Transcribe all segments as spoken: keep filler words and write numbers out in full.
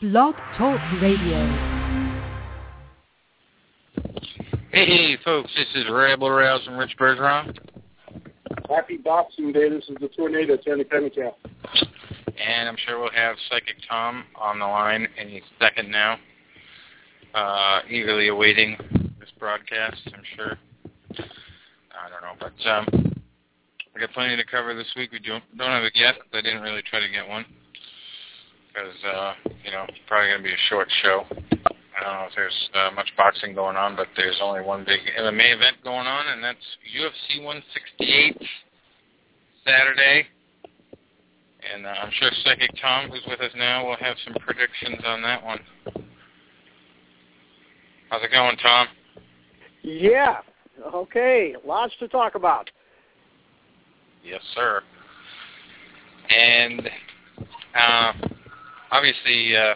Blog Talk Radio. Hey, folks, this is Rebel Rouse from Rich Bergeron. Happy Boxing Day. This is the Tornado, Tony Pemmican. And I'm sure we'll have Psychic Tom on the line any second now, uh, eagerly awaiting this broadcast, I'm sure. I don't know, but um, we got plenty to cover this week. We don't, don't have a guest. I didn't really try to get one because, uh, you know, it's probably going to be a short show. I don't know if there's uh, much boxing going on, but there's only one big M M A event going on, and that's U F C one sixty-eight Saturday. And uh, I'm sure Psychic Tom, who's with us now, will have some predictions on that one. How's it going, Tom? Yeah. Okay. Lots to talk about. Yes, sir. And uh, obviously, uh,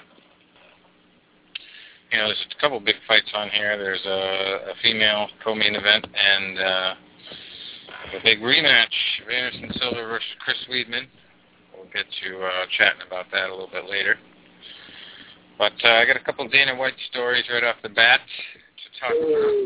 you know, there's a couple big fights on here. There's a, a female co-main event and uh, a big rematch of Anderson Silva versus Chris Weidman. We'll get to uh, chatting about that a little bit later. But uh, I got a couple of Dana White stories right off the bat to talk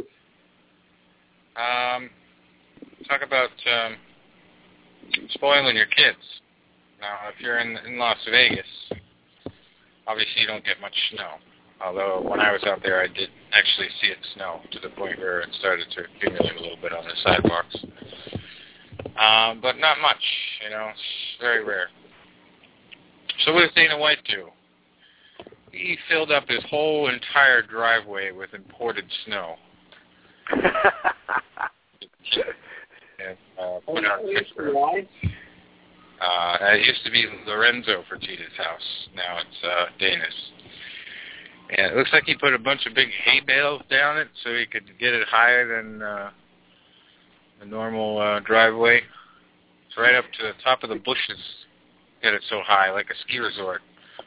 about. Um, talk about um, spoiling your kids. Now, if you're in, in Las Vegas, obviously you don't get much snow. Although when I was out there, I did actually see it snow to the point where it started to accumulate a little bit on the sidewalks. Um, but not much, you know, it's very rare. So what does Dana White do? He filled up his whole entire driveway with imported snow. and uh, put out a picture. Uh, it used to be Lorenzo Fertitta's house. Now it's uh, Dana's. And it looks like he put a bunch of big hay bales down it so he could get it higher than uh, the normal uh, driveway. It's right up to the top of the bushes. Get it so high, like a ski resort.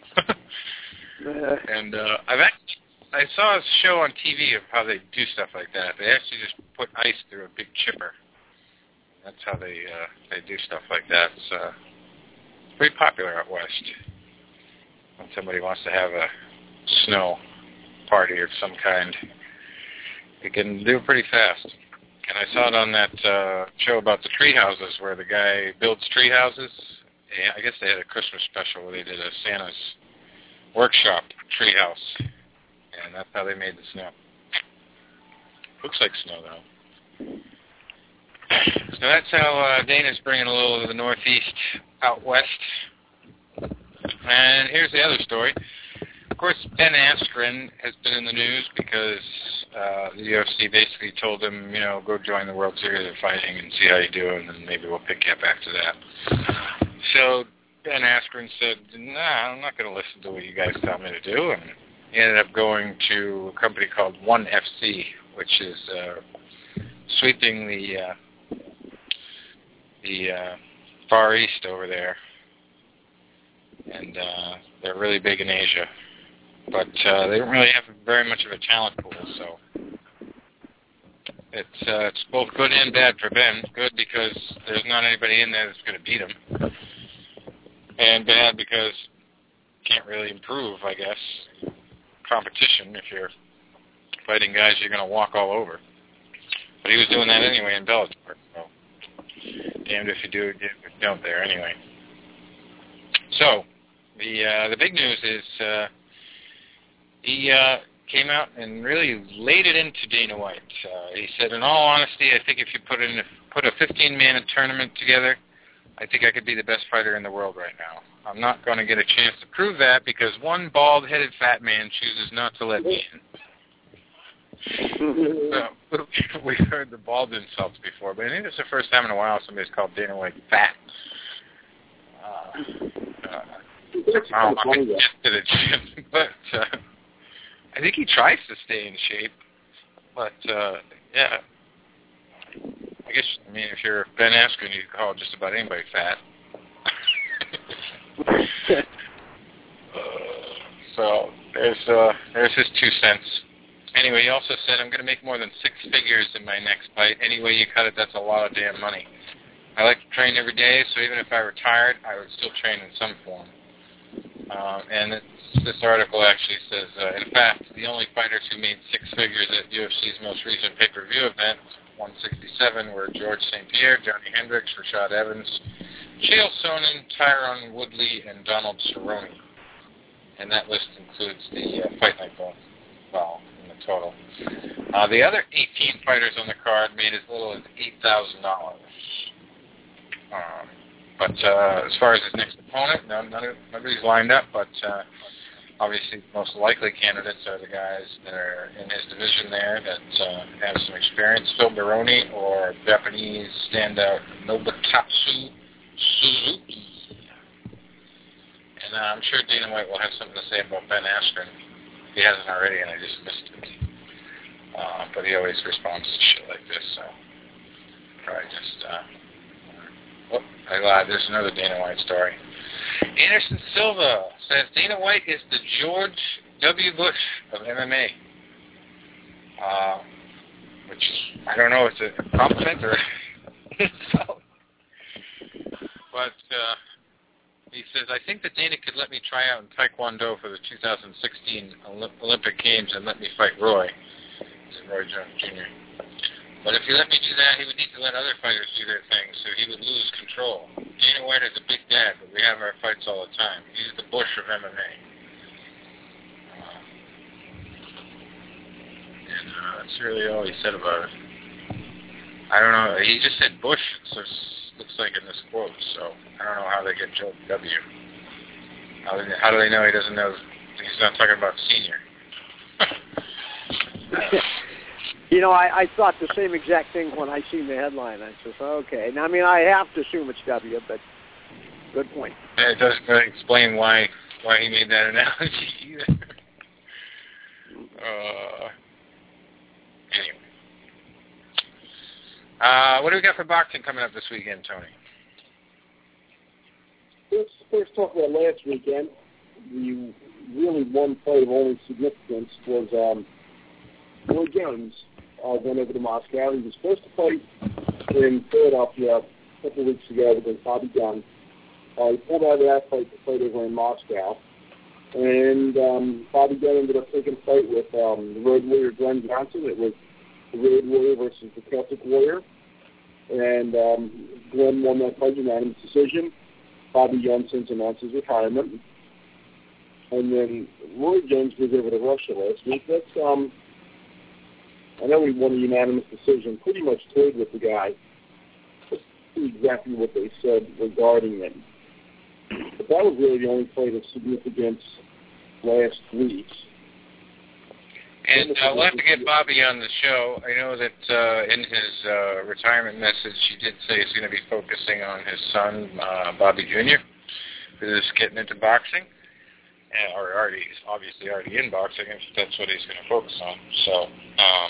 and uh, I've actually, I saw a show on T V of how they do stuff like that. They actually just put ice through a big chipper. That's how they uh, they do stuff like that. It's uh, pretty popular out west. When somebody wants to have a snow party of some kind, you can do it pretty fast. And I saw it on that uh, show about the tree houses where the guy builds tree houses. I guess they had a Christmas special where they did a Santa's workshop tree house, and that's how they made the snow. Looks like snow, though. So that's how uh, Dana's bringing a little of the Northeast out west. And here's the other story. Of course, Ben Askren has been in the news because uh, the U F C basically told him, you know, go join the World Series of Fighting and see how you do, and then maybe we'll pick you up after that. So Ben Askren said, nah, I'm not going to listen to what you guys tell me to do, and he ended up going to a company called One F C, which is uh, sweeping the uh, the uh, Far East over there, and uh, they're really big in Asia. But uh, they don't really have very much of a talent pool, so it's uh, it's both good and bad for Ben. Good because there's not anybody in there that's going to beat him, and bad because you can't really improve, I guess, competition if you're fighting guys you're going to walk all over. But he was doing that anyway in Bellator, so damned if you do, damned if you don't there anyway. So the uh, the big news is. Uh, He uh, came out and really laid it into Dana White. Uh, he said, in all honesty, I think if you put in a, put a fifteen-man tournament together, I think I could be the best fighter in the world right now. I'm not going to get a chance to prove that because one bald-headed fat man chooses not to let me in. So, we've heard the bald insults before, but I think it's the first time in a while somebody's called Dana White fat. Uh, uh, I don't want to get to the gym, but... Uh, I think he tries to stay in shape, but, uh, yeah. I guess, I mean, if you're Ben Askren, you can call just about anybody fat. uh, so, there's uh, there's his two cents. Anyway, he also said, I'm going to make more than six figures in my next fight. Any way you cut it, that's a lot of damn money. I like to train every day, so even if I retired, I would still train in some form. Um, and it's, this article actually says, uh, in fact, the only fighters who made six figures at U F C's most recent pay-per-view event, one sixty-seven, were George Saint Pierre, Johnny Hendricks, Rashad Evans, Chael Sonnen, Tyron Woodley, and Donald Cerrone. And that list includes the uh, Fight Night ball, well, in the total. Uh, the other eighteen fighters on the card made as little as eight thousand dollars. Um, but uh, as far as his next opponent, no, none of, nobody's lined up, but uh, obviously most likely candidates are the guys that are in his division there that uh, have some experience, Phil Baroni or Japanese standout Nobutatsu Suzuki. And uh, I'm sure Dana White will have something to say about Ben Askren. He hasn't already, and I just missed it. Uh, but he always responds to shit like this, so probably just... Uh, Oh, I lied. There's another Dana White story. Anderson Silva says Dana White is the George W. Bush of M M A. Uh, which, I don't know if it's a compliment or insult. But uh, he says, I think that Dana could let me try out in Taekwondo for the two thousand sixteen Olymp- Olympic Games and let me fight Roy. It's Roy Jones Junior But if he let me do that, he would need to let other fighters do their thing, so he would lose control. Dana White is a big dad, but we have our fights all the time. He's the Bush of M M A. Uh, and uh, that's really all he said about it. I don't know. He just said Bush, so it looks like in this quote, so I don't know how they get Joe W. How, they, how do they know he doesn't know? He's not talking about senior. You know, I, I thought the same exact thing when I seen the headline. I said, okay. Now, I mean, I have to assume it's W, but good point. And it doesn't really explain why why he made that analogy either. uh, anyway. Uh, what do we got for boxing coming up this weekend, Tony? Let's first talk about last weekend. The really one fight of only significance was um, Roy Jones. Uh, went over to Moscow. He was supposed to fight in Philadelphia a couple of weeks ago against Bobby Gunn. Uh, he pulled out of that fight to fight over in Moscow. And um, Bobby Gunn ended up taking a fight with um, the Road Warrior Glenn Johnson. It was the Road Warrior versus the Celtic Warrior. And um, Glenn won that fight unanimous decision. Bobby Gunn since announced his retirement. And then Roy Jones goes over to Russia last week. That's... Um, I know he won a unanimous decision, pretty much toyed with the guy, exactly what they said regarding him. But that was really the only fight of significance last week. And uh, we'll have to get Bobby on the show. I know that uh, in his uh, retirement message, he did say he's going to be focusing on his son, uh, Bobby Junior, who's getting into boxing. Uh, or already, he's obviously already in boxing, if that's what he's going to focus on. So, um,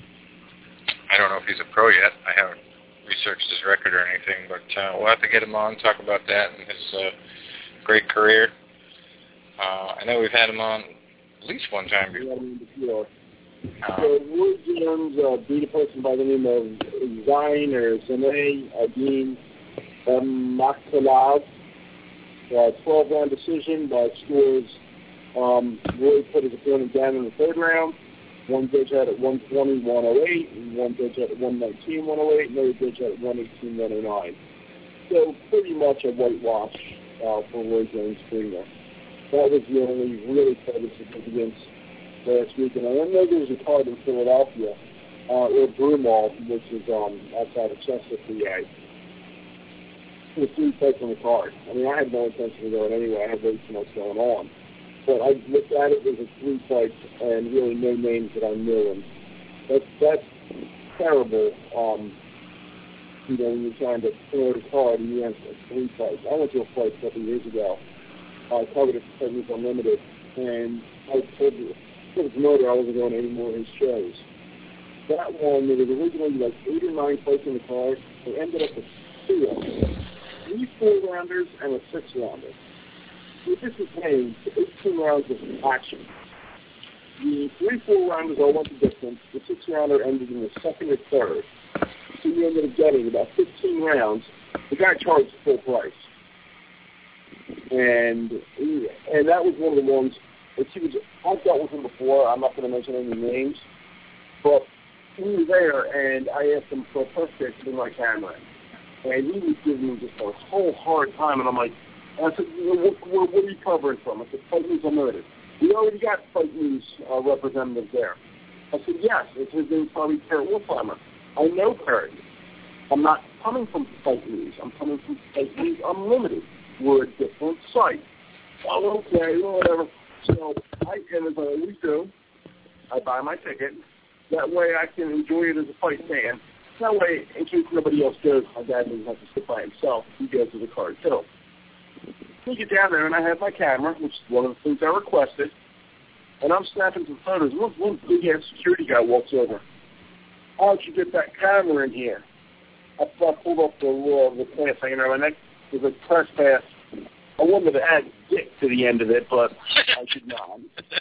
I don't know if he's a pro yet. I haven't researched his record or anything, but uh, we'll have to get him on, talk about that and his uh, great career. Uh, I know we've had him on at least one time before. Uh, so, Roy Jones uh, beat a person by the name of Zain or Zanay Adin Maksalov. Uh, twelve-round decision by scores. Um, Roy put his opponent down in the third round. One judge had it one twenty, one oh eight, and one judge had it one nineteen, one oh eight, and another judge had it one eighteen, one oh nine. So pretty much a whitewash uh, for Roy Jones Junior That was the only really fight of significance last week. And I know there was a card in Philadelphia, uh, or Broomall, which is um, outside of Chester, P A. The three fights on the card. I mean, I had no intention of going anyway. I had way too much going on. But I looked at it as a three fights and really no names that I knew. And that's, that's terrible, um, you know, when you're trying to promote a card and you have three fights. I went to a fight a couple of years ago. I covered it for Fighters Unlimited. And I told the, told the promoter I wasn't going to any more of his shows. That one, there was originally like eight or nine fights on the card. They ended up with two of them. Three four-rounders and a six-rounder. So this is paying eighteen rounds of action. The three four-rounders all went the distance. The six-rounder ended in the second or third. So you ended up getting about fifteen rounds. The guy charged full price. and and that was one of the ones that he was. I've dealt with him before. I'm not going to mention any names, but he was there, and I asked him for a first pick to be my camera, and he was giving me just a whole hard time, and I'm like, and I said, what, what, what are you covering from? I said, Fight News Unlimited. We already got Fight News uh, representatives there. I said, yes, it's his name's probably Perry Wolfheimer. I know Perry. I'm not coming from Fight News. I'm coming from Fight News Unlimited. We're a different site. Oh, okay, well, whatever. So I, and as I always do, I buy my ticket. That way I can enjoy it as a fight fan. That way, in case nobody else goes, my dad doesn't have to sit by himself. He goes to the card, too. We get down there, and I have my camera, which is one of the things I requested, and I'm snapping some photos. One, one big-ass security guy walks over. How'd you get that camera in here? I, I pulled up the uh, the pants hanging around my neck. It was a trespass. I wanted to add dick to the end of it, but I should not.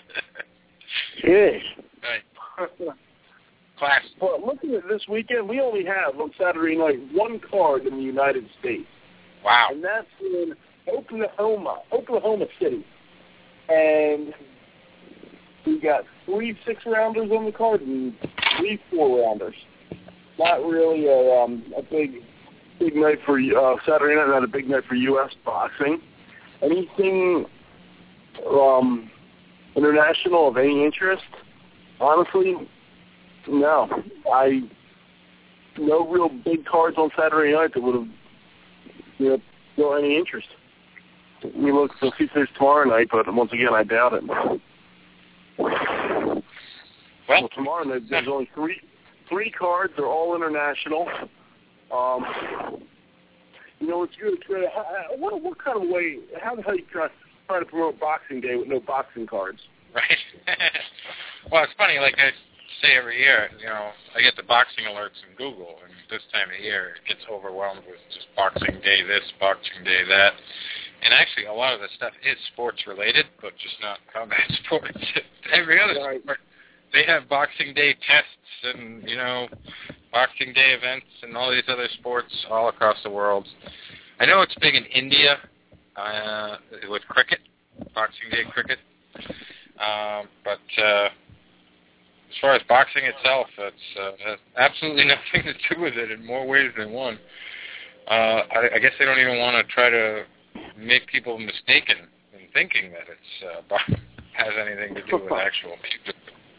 Yes. Right. Class. But looking at this weekend, we only have on Saturday night one card in the United States. Wow. And that's in Oklahoma, Oklahoma City. And we got three six-rounders on the card and three four-rounders. Not really a, um, a big big night for uh, Saturday night, not a big night for U S boxing. Anything um, international of any interest? Honestly, no. I no real big cards on Saturday night that would have you know got any interest. We look to see if there's tomorrow night, but once again, I doubt it. Well, well tomorrow night there's only three three cards. They're all international. Um, you know, it's good. It's great. How, what, what kind of way? How the hell you try, try to promote Boxing Day with no boxing cards? Right. Well, it's funny. Like I say every year, you know, I get the boxing alerts in Google, and this time of year it gets overwhelmed with just Boxing Day this, Boxing Day that. And actually, a lot of the stuff is sports related, but just not combat sports. Every other right. sport, they have Boxing Day tests and, you know, Boxing Day events and all these other sports all across the world. I know it's big in India uh, with cricket, Boxing Day cricket. Um, but uh, as far as boxing itself, it's uh, has absolutely nothing to do with it in more ways than one. Uh, I, I guess they don't even want to try to make people mistaken in thinking that it's uh, has anything to do with actual people.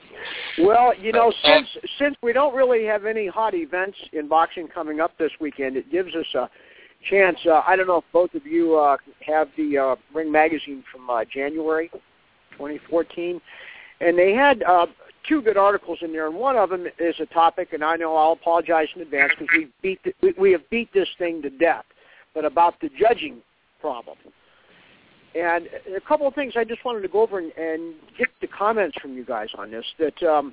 Well, you know, since since we don't really have any hot events in boxing coming up this weekend, it gives us a chance. Uh, I don't know if both of you uh, have the uh, Ring magazine from uh, January twenty fourteen, and they had uh, two good articles in there, and one of them is a topic, and I know I'll apologize in advance because we beat the, we, we have beat this thing to death, but about the judging problem. And a couple of things I just wanted to go over and, and get the comments from you guys on this. That um,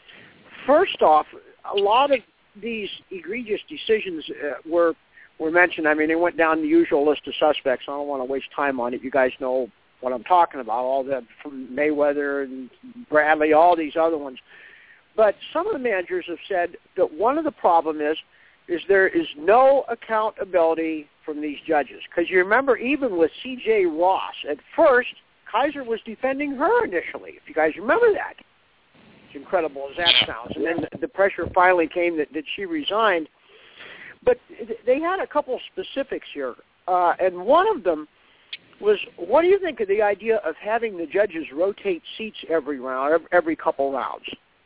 first off, a lot of these egregious decisions uh, were were mentioned. I mean, they went down the usual list of suspects. I don't want to waste time on it. You guys know what I'm talking about, all the from Mayweather and Bradley, all these other ones. But some of the managers have said that one of the problem is is there is no accountability from these judges. Because you remember, even with C J Ross, at first, Kaiser was defending her initially, if you guys remember that. As incredible as that sounds. And then the pressure finally came that, that she resigned. But they had a couple specifics here. Uh, and one of them was, what do you think of the idea of having the judges rotate seats every round, every, every couple rounds?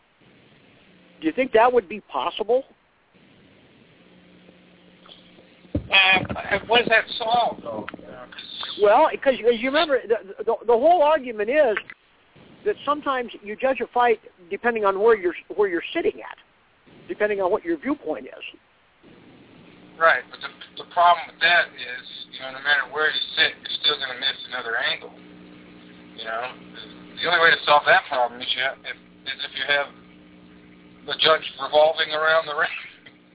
Do you think that would be possible? Uh, what does that solve, though? Well, because you remember, the, the, the whole argument is that sometimes you judge a fight depending on where you're where you're sitting at, depending on what your viewpoint is. Right, but the, the problem with that is, you know, no matter where you sit, you're still going to miss another angle. You know, the only way to solve that problem is, you have, if, is if you have the judge revolving around the ring.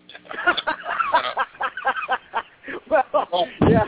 Well, oh. yeah.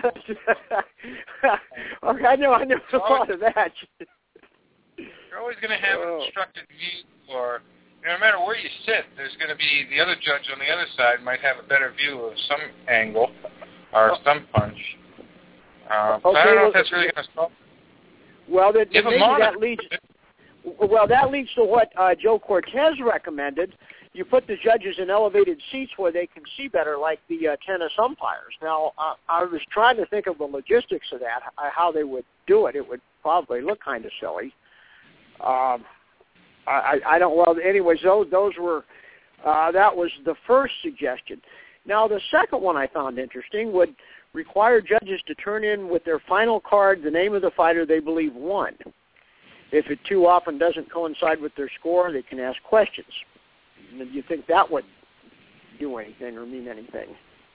Okay, I know, I never thought of that. You're always going to have oh. an obstructed view, or you know, no matter where you sit, there's going to be the other judge on the other side might have a better view of some angle or some punch. Um, okay, I don't know well, if that's really going to solve. Well, that, Give maybe them that leads. Well, that leads to what uh, Joe Cortez recommended. You put the judges in elevated seats where they can see better, like the uh, tennis umpires. Now, uh, I was trying to think of the logistics of that, uh, how they would do it. It would probably look kind of silly. Um, I, I don't. Well, anyways, those those were. Uh, that was the first suggestion. Now, the second one I found interesting would require judges to turn in with their final card the name of the fighter they believe won. If it too often doesn't coincide with their score, they can ask questions. Do you think that would do anything or mean anything?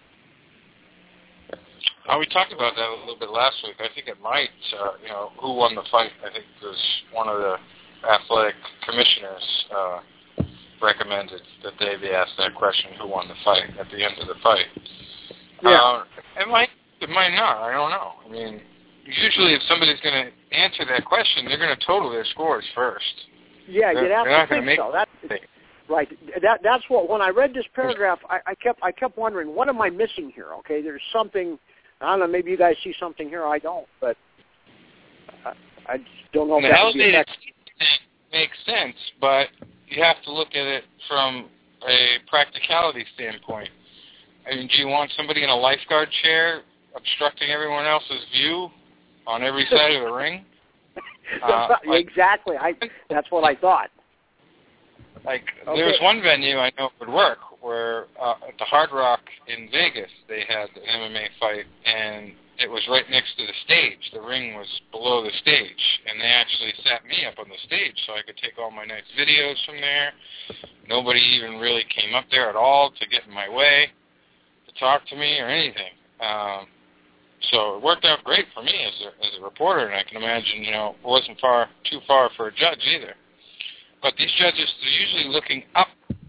Uh, we talked about that a little bit last week. I think it might, uh, you know, who won the fight, I think was one of the athletic commissioners uh, recommended that they be asked that question, who won the fight, at the end of the fight. Yeah. Uh, it might, it might not. I don't know. I mean, usually if somebody's going to answer that question, they're going to total their scores first. Yeah, they're, you'd have they're to not think make so. That's, right. That, that's what, when I read this paragraph, I, I kept I kept wondering, what am I missing here? Okay, there's something, I don't know, maybe you guys see something here, I don't, but I, I just don't know if the that would be elevated effective. makes sense, but you have to look at it from a practicality standpoint. I mean, do you want somebody in a lifeguard chair obstructing everyone else's view on every side of the ring? Uh, like, exactly. I that's what I thought. Like, Okay. there was one venue I know would work where uh, at the Hard Rock in Vegas, they had an M M A fight, and it was right next to the stage. The ring was below the stage, and they actually sat me up on the stage so I could take all my nice videos from there. Nobody even really came up there at all to get in my way, to talk to me or anything. Um, so it worked out great for me as a, as a reporter, and I can imagine, you know, it wasn't far too far for a judge either. But these judges, they're usually looking up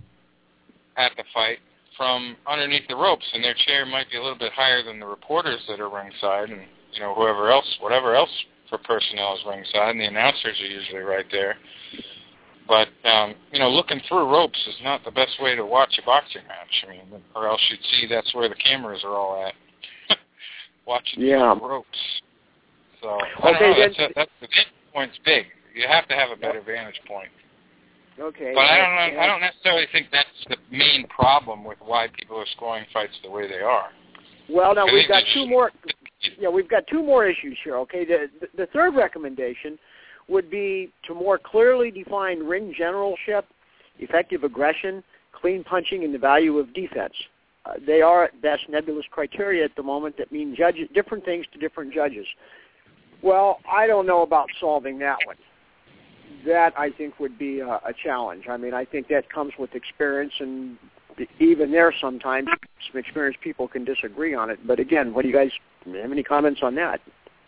at the fight from underneath the ropes, and their chair might be a little bit higher than the reporters that are ringside, and, you know, whoever else, whatever else for personnel is ringside, and the announcers are usually right there. But, um, you know, looking through ropes is not the best way to watch a boxing match. I mean, or else you'd see that's where the cameras are all at. Watching Yeah. through ropes. So, I Okay, don't know, then, that's, a, that's the vantage point's big. You have to have a better vantage point. Okay. But I don't and, know, I don't necessarily think that's the main problem with why people are scoring fights the way they are. Well, now I we've think got it's- two more. Yeah, we've got two more issues here. Okay, the the third recommendation would be to more clearly define ring generalship, effective aggression, clean punching, and the value of defense. Uh, they are at best nebulous criteria at the moment that mean judges different things to different judges. Well, I don't know about solving that one. That, I think, would be a, a challenge. I mean, I think that comes with experience, and even there sometimes some experienced people can disagree on it. But again, what do you guys have any comments on that?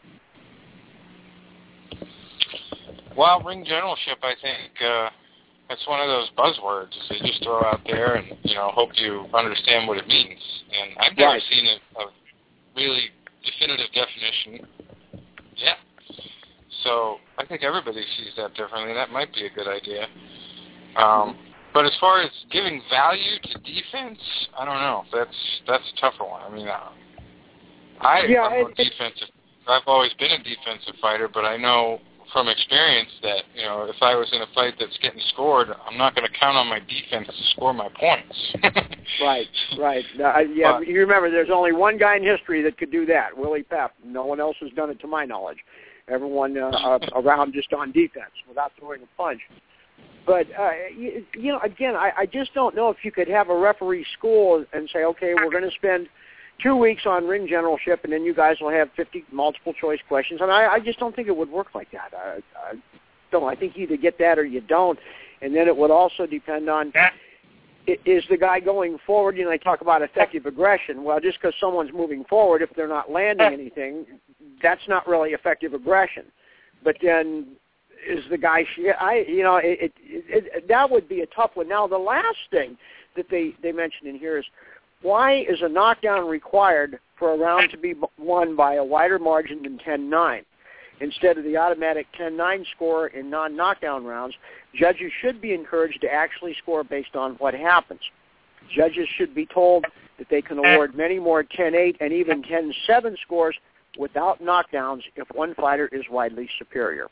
Well, ring generalship, I think, uh, that's one of those buzzwords they just throw out there and, you know, hope you understand what it means. And I've never Right. seen a, a really definitive definition yet. So I think everybody sees that differently. That might be a good idea. Um, but as far as giving value to defense, I don't know. That's that's a tougher one. I mean, uh, I, Yeah, I'm a it, defensive. I've always been a defensive fighter, but I know from experience that, you know, if I was in a fight that's getting scored, I'm not going to count on my defense to score my points. Right, right. Uh, yeah, But, you remember there's only one guy in history that could do that, Willie Pep. No one else has done it to my knowledge. Everyone uh, uh, around just on defense without throwing a punch. But, uh, you, you know, again, I, I just don't know if you could have a referee school and say, okay, we're going to spend two weeks on ring generalship, and then you guys will have fifty multiple-choice questions. And I, I just don't think it would work like that. I, I don't. I think you either get that or you don't. And then it would also depend on, is the guy going forward? You know, they talk about effective aggression. Well, just because someone's moving forward, if they're not landing anything, that's not really effective aggression. But then is the guy, I, you know, it, it, it, that would be a tough one. Now, the last thing that they, they mentioned in here is, why is a knockdown required for a round to be won by a wider margin than ten nine? Instead of the automatic ten nine score in non-knockdown rounds, judges should be encouraged to actually score based on what happens. Judges should be told that they can award many more ten eight and even ten seven scores without knockdowns if one fighter is widely superior.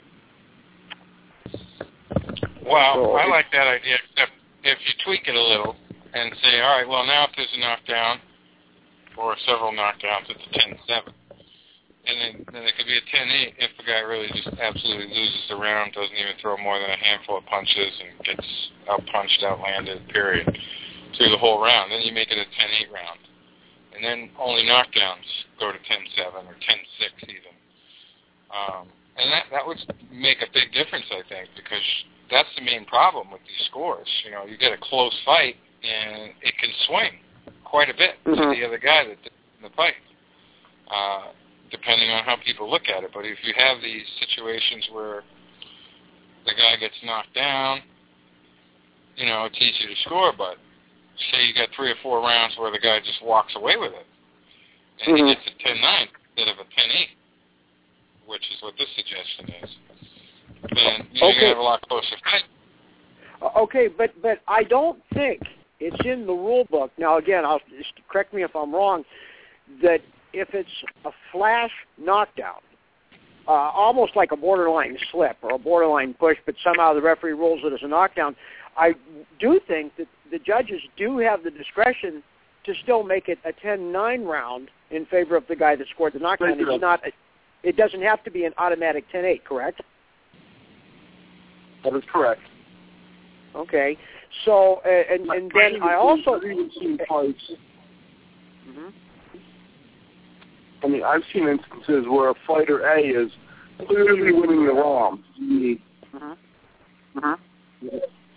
Well, so I like that idea, except if you tweak it a little and say, all right, well, now if there's a knockdown or several knockdowns, it's a ten seven. And then, then it could be a ten eight if the guy really just absolutely loses the round, doesn't even throw more than a handful of punches, and gets out-punched, outlanded, period, through the whole round. Then you make it a ten eight round. And then only knockdowns go to ten seven or ten six even. Um, and that, that would make a big difference, I think, because that's the main problem with these scores. You know, you get a close fight, and it can swing quite a bit mm-hmm. to the other guy that did the fight. Uh, depending on how people look at it. But if you have these situations where the guy gets knocked down, you know, it's easy to score, but say you got three or four rounds where the guy just walks away with it, and mm-hmm. he gets a ten nine instead of a ten eight, which is what this suggestion is, then you're okay. going to have a lot closer fight. Okay, but, but I don't think it's in the rule book. Now, again, I'll just correct me if I'm wrong, that if it's a flash knockdown, uh, almost like a borderline slip or a borderline push, but somehow the referee rules it as a knockdown, I do think that the judges do have the discretion to still make it a ten nine round in favor of the guy that scored the knockdown. It's not. It doesn't have to be an automatic ten eight, correct? That is correct. Okay. So, uh, and, and then I also... I've even seen fights... Mm-hmm. I mean, I've seen instances where a fighter A is clearly winning the round. Mm-hmm. Mm-hmm.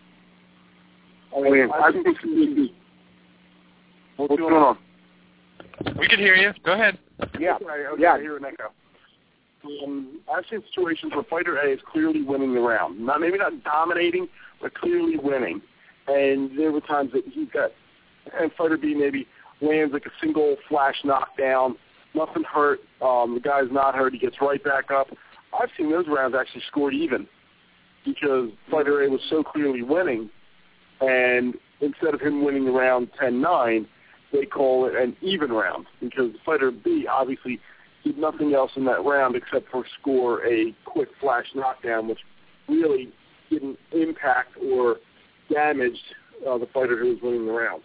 I mean, I think... What's going on? We can hear you. Go ahead. Yeah. Okay, okay, yeah. I hear an echo. Um, I've seen situations where fighter A is clearly winning the round. Not maybe not dominating, but clearly winning. And there were times that he got, and fighter B maybe lands like a single flash knockdown, nothing hurt. Um, the guy's not hurt. He gets right back up. I've seen those rounds actually scored even because fighter A was so clearly winning, and instead of him winning the round ten nine, they call it an even round because fighter B obviously did nothing else in that round except for score a quick flash knockdown, which really didn't impact or damaged uh, the fighter who was winning the round.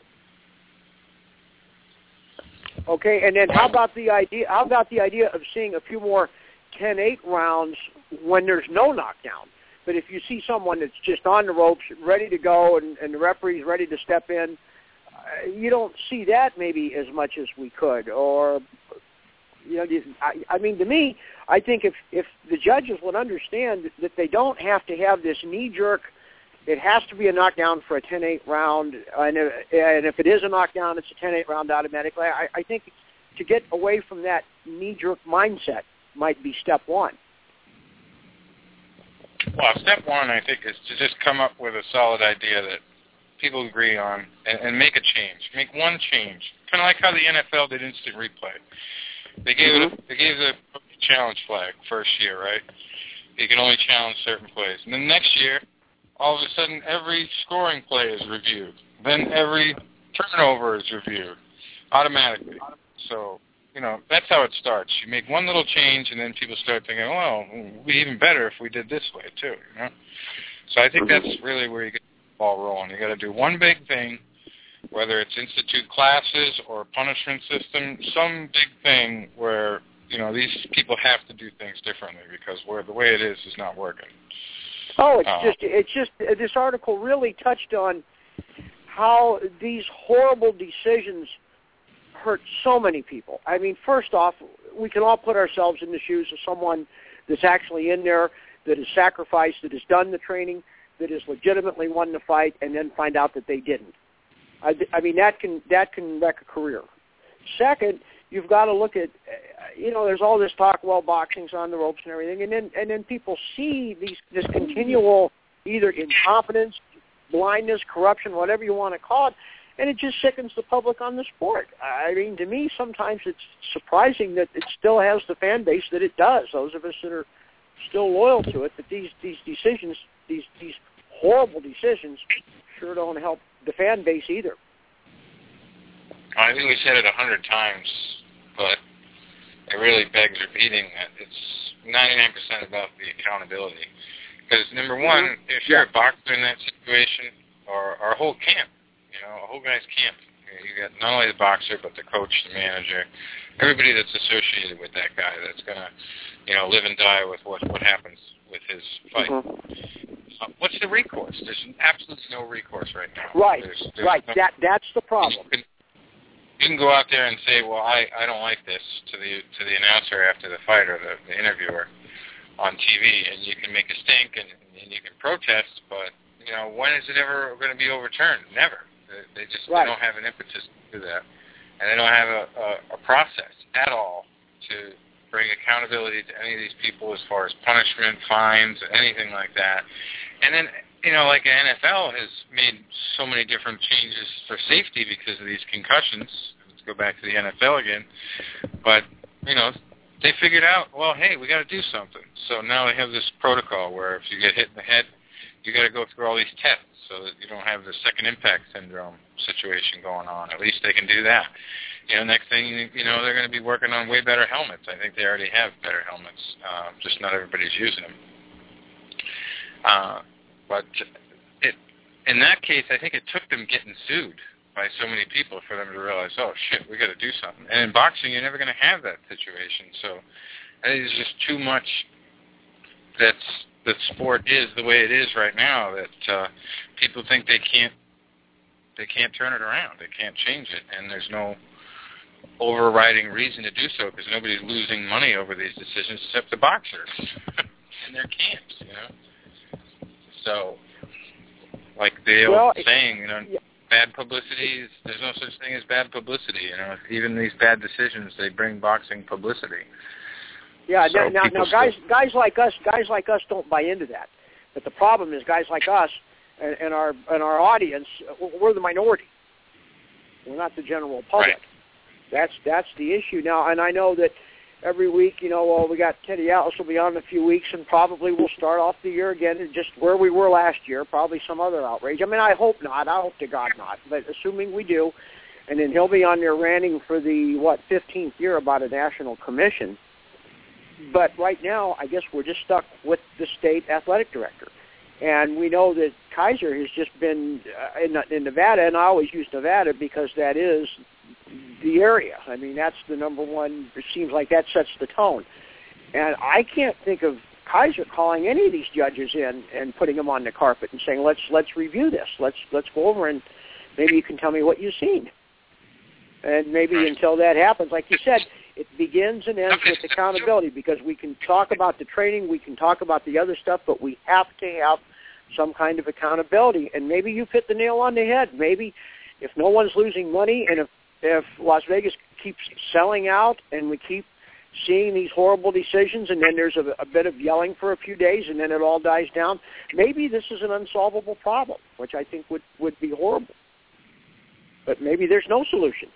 Okay, and then how about the idea? How about the idea of seeing a few more ten eight rounds when there's no knockdown? But if you see someone that's just on the ropes, ready to go, and, and the referee's ready to step in, uh, you don't see that maybe as much as we could. Or, you know, I, I mean, to me, I think if if the judges would understand that they don't have to have this knee-jerk, it has to be a knockdown for a ten eight round, and if, and if it is a knockdown, it's a ten eight round automatically. I, I think to get away from that knee-jerk mindset might be step one. Well, step one, I think, is to just come up with a solid idea that people agree on and, and make a change. Make one change. Kind of like how the N F L did instant replay. They gave mm-hmm. it a, they gave the challenge flag first year, right? You can only challenge certain plays. And then next year, all of a sudden, every scoring play is reviewed. Then every turnover is reviewed automatically. So, you know, that's how it starts. You make one little change, and then people start thinking, well, it would be even better if we did this way, too, you know? So I think that's really where you get the ball rolling. You got to do one big thing, whether it's institute classes or a punishment system, some big thing where, you know, these people have to do things differently because where the way it is is not working. Oh, it's uh, just it's just this article really touched on how these horrible decisions hurt so many people. I mean, first off, we can all put ourselves in the shoes of someone that's actually in there, that has sacrificed, that has done the training, that has legitimately won the fight, and then find out that they didn't. I, I mean, that can that can wreck a career. Second, you've got to look at, you know, there's all this talk, well, boxing's on the ropes and everything, and then and then people see these this continual either incompetence, blindness, corruption, whatever you want to call it, and it just sickens the public on the sport. I mean, to me, sometimes it's surprising that it still has the fan base that it does. Those of us that are still loyal to it, but these these decisions, these these horrible decisions, sure don't help the fan base either. I think we said it a hundred times, but it really begs repeating that it's ninety-nine percent about the accountability. Because, number one, if you're yeah. a boxer in that situation, or our whole camp, you know, a whole guy's camp, you got not only the boxer, but the coach, the manager, everybody that's associated with that guy that's going to, you know, live and die with what, what happens with his fight. Mm-hmm. Uh, what's the recourse? There's absolutely no recourse right now. Right, there's, there's right. No, that That's the problem. You can, you can go out there and say, well, I, I don't like this to the to the announcer after the fight or the, the interviewer on T V, and you can make a stink and, and you can protest, but, you know, when is it ever going to be overturned? Never. They, they just right. they don't have an impetus to do that. And they don't have a, a, a process at all to bring accountability to any of these people as far as punishment, fines, anything like that. And then, you know, like the N F L has made so many different changes for safety because of these concussions. Let's go back to the N F L again. But, you know, they figured out, well, hey, we got to do something. So now they have this protocol where if you get hit in the head, you got to go through all these tests so that you don't have the second impact syndrome situation going on. At least they can do that. You know, next thing, you know, they're going to be working on way better helmets. I think they already have better helmets, uh, just not everybody's using them. Uh, but it, in that case, I think it took them getting sued by so many people for them to realize, oh, shit, we got to do something. And in boxing, you're never going to have that situation. So I think it's just too much that's, that sport is the way it is right now that uh, people think they can't they can't turn it around. They can't change it. And there's no overriding reason to do so because nobody's losing money over these decisions except the boxers and their camps, you know. So, like the well, old saying, you know, yeah. bad publicity is, there's no such thing as bad publicity, you know. Even these bad decisions, they bring boxing publicity. Yeah, so now, now guys, still, guys like us, guys like us don't buy into that. But the problem is, guys like us and, and our and our audience, we're the minority. We're not the general public. Right. That's that's the issue now. And I know that every week, you know, well, we got Teddy Atlas will be on in a few weeks, and probably we'll start off the year again just where we were last year. Probably some other outrage. I mean, I hope not. I hope to God not. But assuming we do, and then he'll be on there ranting for the what fifteenth year about a national commission. But right now, I guess we're just stuck with the state athletic director. And we know that Kaiser has just been uh, in, in Nevada, and I always use Nevada because that is the area. I mean, that's the number one. It seems like that sets the tone. And I can't think of Kaiser calling any of these judges in and putting them on the carpet and saying, let's let's review this. Let's let's go over and maybe you can tell me what you've seen. And maybe right. until that happens, like you said, it begins and ends with accountability because we can talk about the training, we can talk about the other stuff, but we have to have some kind of accountability. And maybe you've hit the nail on the head. Maybe if no one's losing money and if, if Las Vegas keeps selling out and we keep seeing these horrible decisions and then there's a, a bit of yelling for a few days and then it all dies down, maybe this is an unsolvable problem, which I think would, would be horrible. But maybe there's no solution.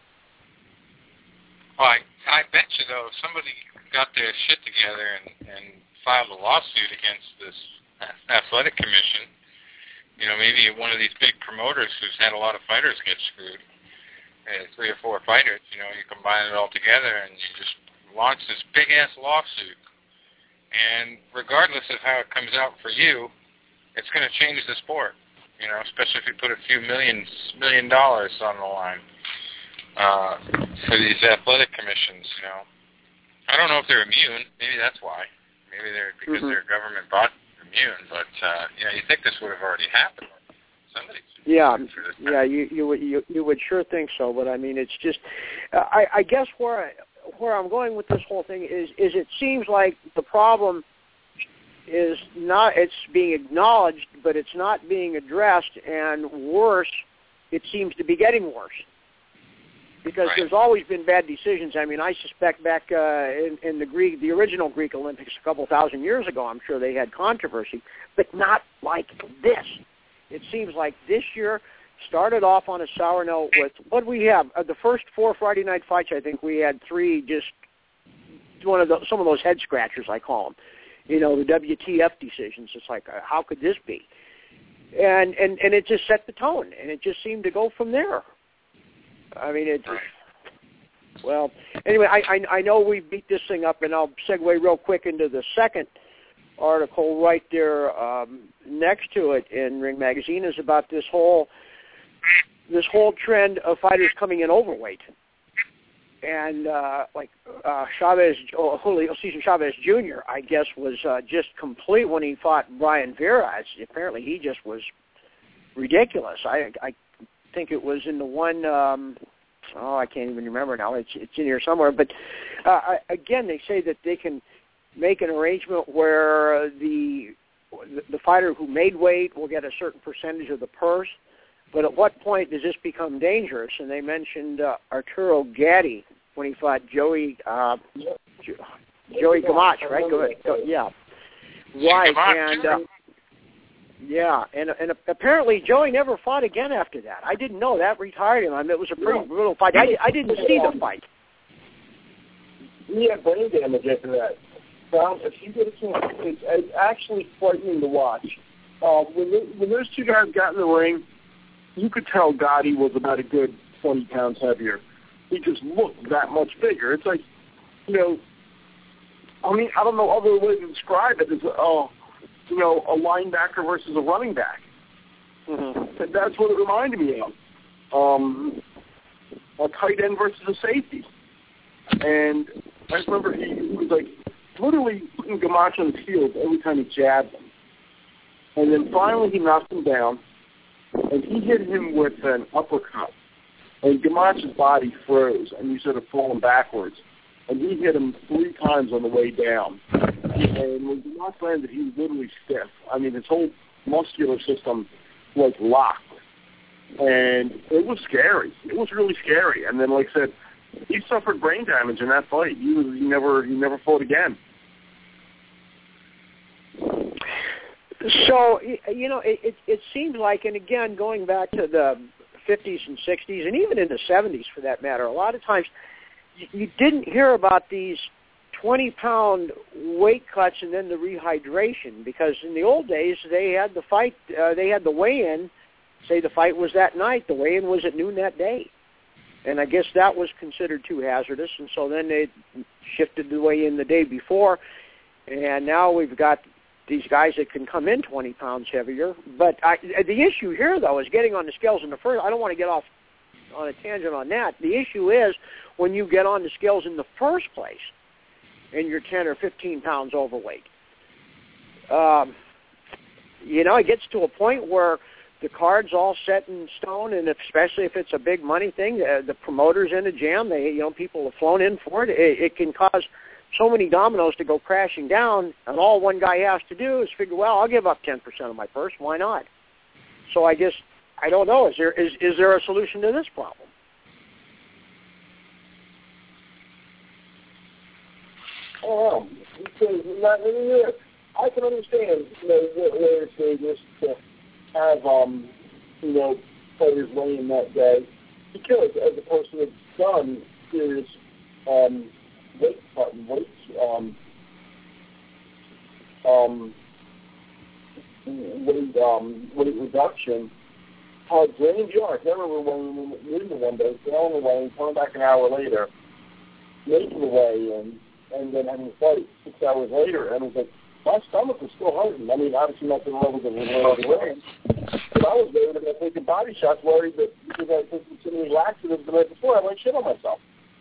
Well, I, I bet you, though, if somebody got their shit together and, and filed a lawsuit against this athletic commission, you know, maybe one of these big promoters who's had a lot of fighters get screwed, uh, three or four fighters, you know, you combine it all together and you just launch this big-ass lawsuit. And regardless of how it comes out for you, it's going to change the sport, you know, especially if you put a few millions, million dollars on the line. Uh, for these athletic commissions, you know. I don't know if they're immune. Maybe that's why. Maybe they're because mm-hmm. they're government bodies immune. But uh, you know, you think this would have already happened. Somebody. Yeah, yeah, you you would you, you would sure think so. But I mean, it's just. Uh, I I guess where I, where I'm going with this whole thing is is it seems like the problem is not it's being acknowledged, but it's not being addressed, and worse, it seems to be getting worse. Because right. there's always been bad decisions. I mean, I suspect back uh, in, in the Greek, the original Greek Olympics a couple thousand years ago, I'm sure they had controversy, but not like this. It seems like this year started off on a sour note with, what do we have? Uh, the first four Friday night fights, I think we had three just one of the, some of those head scratchers, I call them. You know, the W T F decisions. It's like, uh, how could this be? And, and, and it just set the tone, and it just seemed to go from there. I mean, it, Well, anyway, I, I I know we beat this thing up, and I'll segue real quick into the second article right there um, next to it in Ring Magazine is about this whole this whole trend of fighters coming in overweight. And uh, like uh, Chavez, oh, Julio Cesar Chavez Junior, I guess, was uh, just complete when he fought Brian Vera. It's, apparently, he just was ridiculous. I I think it was in the one. Um, oh, I can't even remember now. It's it's in here somewhere. But uh, again, they say that they can make an arrangement where the the fighter who made weight will get a certain percentage of the purse. But at what point does this become dangerous? And they mentioned uh, Arturo Gatti when he fought Joey uh, jo- Joey Gamache, right? Go ahead. Go, yeah, right. And uh, yeah, and and apparently Joey never fought again after that. I didn't know that. Retired him. I mean, it was a pretty brutal fight. I, I didn't see the fight. He had brain damage after that. Well, if you get a chance, it's, it's actually frightening to watch. Uh, when they, when those two guys got in the ring, you could tell Gotti was about a good twenty pounds heavier. He just looked that much bigger. It's like, you know, I mean, I don't know other way to describe it. It's, uh, you know, a linebacker versus a running back. Mm-hmm. And that's what it reminded me of. Um, a tight end versus a safety. And I just remember he, he was like literally putting Gamache on his heels every time he jabbed him. And then finally he knocked him down. And he hit him with an uppercut. And Gamache's body froze, and he sort of fallen backwards. And he hit him three times on the way down. And when Gamache landed, he was literally stiff. I mean, his whole muscular system was locked. And it was scary. It was really scary. And then, like I said, he suffered brain damage in that fight. He was he never he never fought again. So, you know, it, it, it seems like, and again, going back to the fifties and sixties, and even in the seventies for that matter, a lot of times you, you didn't hear about these twenty-pound weight cuts and then the rehydration, because in the old days they had the fight, uh, they had the weigh-in, say the fight was that night, the weigh-in was at noon that day. And I guess that was considered too hazardous, and so then they shifted the weigh-in the day before, and now we've got these guys that can come in twenty pounds heavier. But I, the issue here, though, is getting on the scales in the first. I don't want to get off on a tangent on that. The issue is when you get on the scales in the first place and you're ten or fifteen pounds overweight. Um, you know, it gets to a point where the card's all set in stone, and if, especially if it's a big money thing, uh, the promoter's in a jam. They, you know, people have flown in for it. It, it can cause so many dominoes to go crashing down, and all one guy has to do is figure, well, I'll give up ten percent of my purse. Why not? So I guess, I don't know, is there is, is there a solution to this problem? Oh, because not, I can understand, you know, where it's dangerous to have, um, you know, players weighing that day, because as a person that's done serious um, weight cutting, weight um, um, weight um, weight reduction, how drained you are. I remember when we were one day, going away, coming back an hour later, making the weigh and and then having a fight six hours later, and it was like, my stomach was still hurting. I mean, obviously not to the level that we were wearing, but I was worried about taking body shots, worried that because I took so many laxatives the night before, I might shit on myself.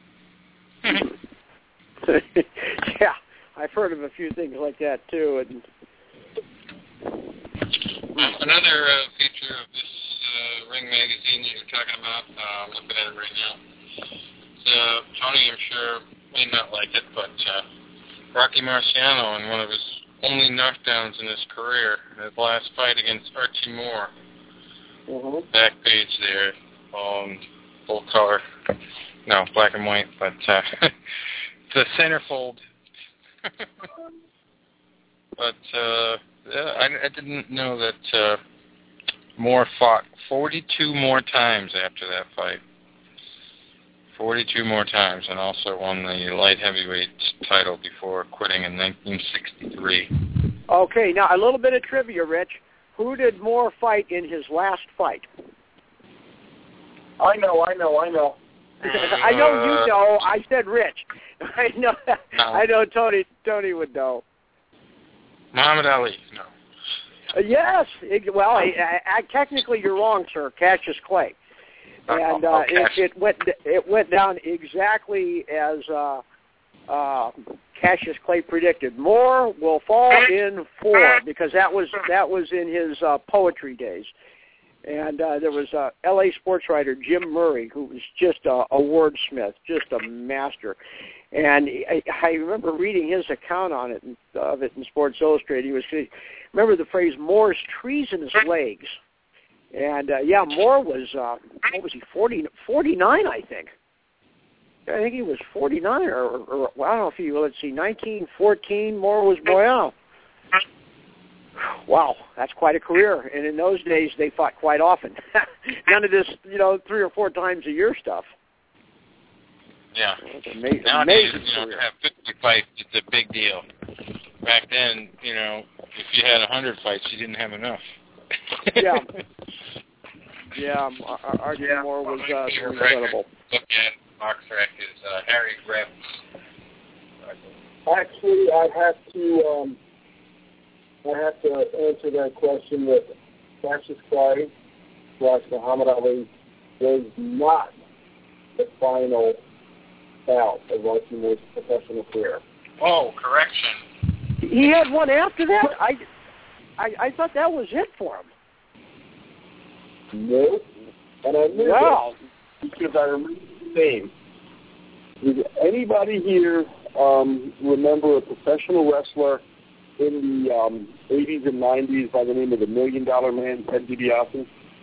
Yeah, I've heard of a few things like that too. And another uh, feature of this uh, Ring magazine that you're talking about, uh, I'm looking at it right now. Uh, Tony, I'm sure, may not like it, but uh, Rocky Marciano in one of his only knockdowns in his career, his last fight against Archie Moore. Mm-hmm. Back page there, um, full color, no, black and white, but uh, the centerfold. But uh, yeah, I, I didn't know that uh, Moore fought forty-two more times after that fight. forty-two more times, and also won the light heavyweight title before quitting in nineteen sixty-three. Okay, now a little bit of trivia, Rich. Who did Moore fight in his last fight? I know, I know, I know. I know you know. I said Rich. I know. No. I know Tony. Tony would know. Muhammad Ali. No. Uh, yes. It, well, I, I, I, technically you're wrong, sir. Cassius Clay. And uh, oh, it, it went it went down exactly as uh, uh, Cassius Clay predicted. Moore will fall in four because that was that was in his uh, poetry days. And uh, there was a L A sports writer, Jim Murray, who was just a, a wordsmith, just a master. And I, I remember reading his account on it of it in Sports Illustrated. He was remember the phrase "Moore's treasonous legs." And, uh, yeah, Moore was, uh, what was he, forty, forty-nine, I think. I think he was forty-nine, or, or, or well, I don't know if he, let's see, nineteen fourteen, Moore was Boyal. Wow, that's quite a career. And in those days, they fought quite often. None of this, you know, three or four times a year stuff. Yeah. Ama- Nowadays, amazing you know, career. to have fifty fights, it's a big deal. Back then, you know, if you had one hundred fights, you didn't have enough. Yeah. Yeah, Archie yeah. Moore was uh, incredible. Look at BoxRec is uh, Harry Rebs. Actually, I have to um, I have to answer that question with Cassius Clay slash Muhammad Ali was not the final bout of Archie Moore's professional career. Oh, correction. He had one after that? I, I, I thought that was it for him. No. And I knew wow. that because I remember the name. Does anybody here um, remember a professional wrestler in the um, eighties and nineties by the name of the Million Dollar Man, Ted DiBiase?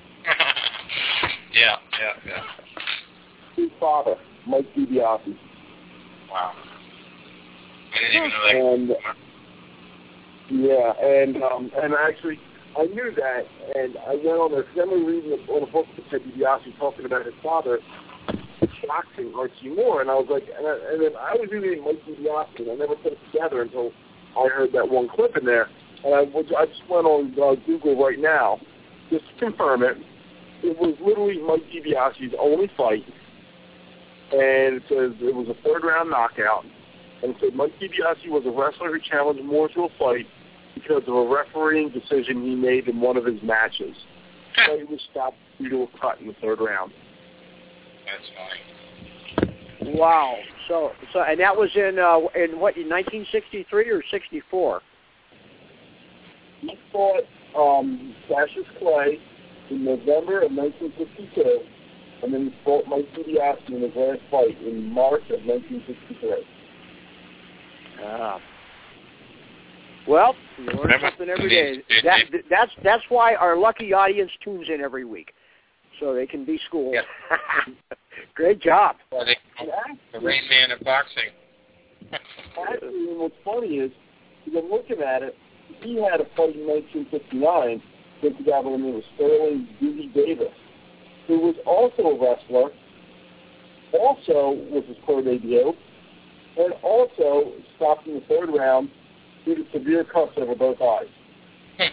yeah, yeah, yeah. His father, Mike DiBiase. Wow. I didn't even know that. And, yeah, and um, and actually, I knew that, and I went on there, because I remember reading on a book that Ted DiBiase talking about his father boxing Archie Moore, and I was like, and, I, and then I was reading Mike DiBiase, and I never put it together until I heard that one clip in there, and I, was, I just went on uh, Google right now, just to confirm it. It was literally Mike DiBiase's only fight, and it says it was a third-round knockout, and it said Mike DiBiase was a wrestler who challenged Moore to a fight because of a refereeing decision he made in one of his matches. So he was stopped due to a cut in the third round. That's funny. Wow. So, so, and that was in uh, in what, in nineteen sixty-three or sixty-four? He fought um, Cassius Clay in November of nineteen sixty-two, and then he fought Mike DiBiase in his last fight in March of nineteen sixty-three. Ah. Well, you learn Remember, something every day. That, that's that's why our lucky audience tunes in every week, so they can be schooled. Yeah. Great job. Well, they, the Rain Man of boxing. Actually, what's funny is, because I'm looking at it, he had a fight in nineteen fifty-nine against a guy by the name of Sterling Dizzy Davis, who was also a wrestler, also was his pro debut, and also stopped in the third round due to severe cuts over both eyes. Hmm.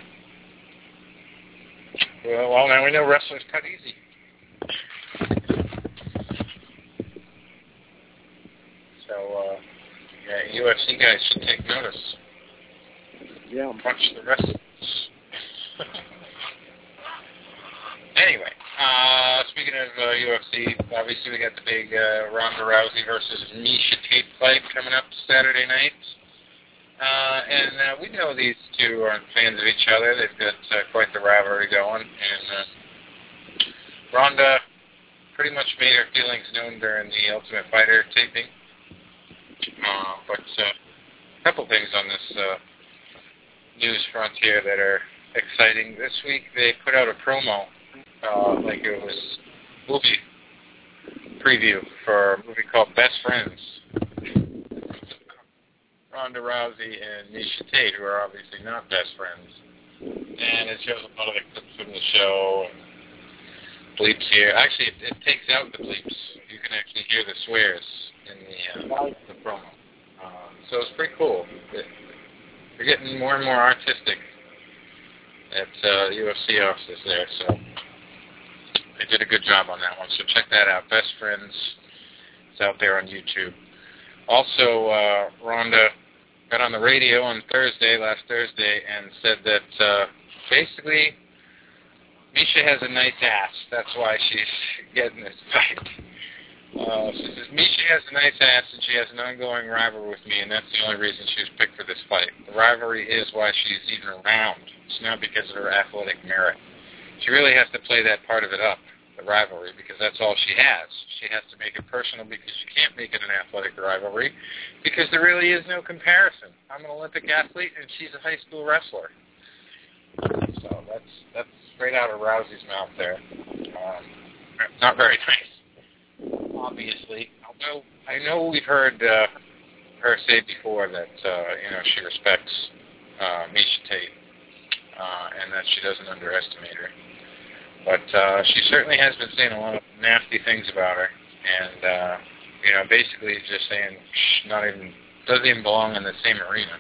Well, well, now we know wrestlers cut easy. So, uh, yeah, U F C guys should take notice. Yeah. Punch the wrestlers. Anyway, uh, speaking of uh, U F C, obviously we got the big uh, Ronda Rousey versus Miesha Tate fight coming up Saturday night. Uh, and uh, we know these two aren't fans of each other. They've got uh, quite the rivalry going. And uh, Ronda pretty much made her feelings known during the Ultimate Fighter taping. Uh, but uh, a couple things on this uh, news front here that are exciting. This week they put out a promo, uh, like it was movie preview for a movie called Best Friends. Ronda Rousey and Miesha Tate, who are obviously not best friends. And it shows a lot of the clips from the show and bleeps here. Actually, it, it takes out the bleeps. You can actually hear the swears in the, uh, the promo. Uh, so it's pretty cool. It, they're getting more and more artistic at uh, the U F C offices there. So they did a good job on that one. So check that out. Best Friends It's out there on YouTube. Also, uh, Ronda got on the radio on Thursday, last Thursday, and said that uh, basically Misha has a nice ass. That's why she's getting this fight. Uh, she says, Misha has a nice ass and she has an ongoing rivalry with me, and that's the only reason she was picked for this fight. The rivalry is why she's even around. It's not because of her athletic merit. She really has to play that part of it up, the rivalry, because that's all she has. She has to make it personal because you can't make it an athletic rivalry because there really is no comparison. I'm an Olympic athlete and she's a high school wrestler. So that's that's straight out of Rousey's mouth there. Um, not very nice, obviously. Although I know we've heard uh, her say before that uh, you know she respects uh, Misha Tate uh, and that she doesn't underestimate her. But uh, she certainly has been saying a lot of nasty things about her, and uh, you know, basically just saying shh, not even doesn't even belong in the same arena.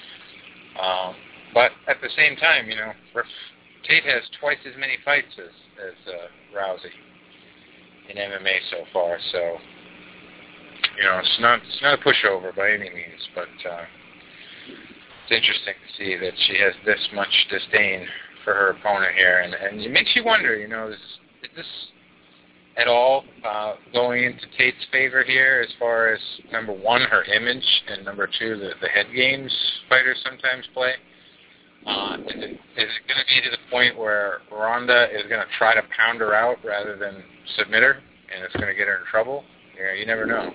Um, but at the same time, you know, Tate has twice as many fights as as uh, Rousey in M M A so far. So you know, it's not it's not a pushover by any means, but uh, it's interesting to see that she has this much disdain for her opponent here, and, and it makes you wonder, you know, is, is this at all uh, going into Tate's favor here as far as, number one, her image, and number two, the, the head games fighters sometimes play? Uh, is it, is it going to be to the point where Ronda is going to try to pound her out rather than submit her, and it's going to get her in trouble? You know, you never know.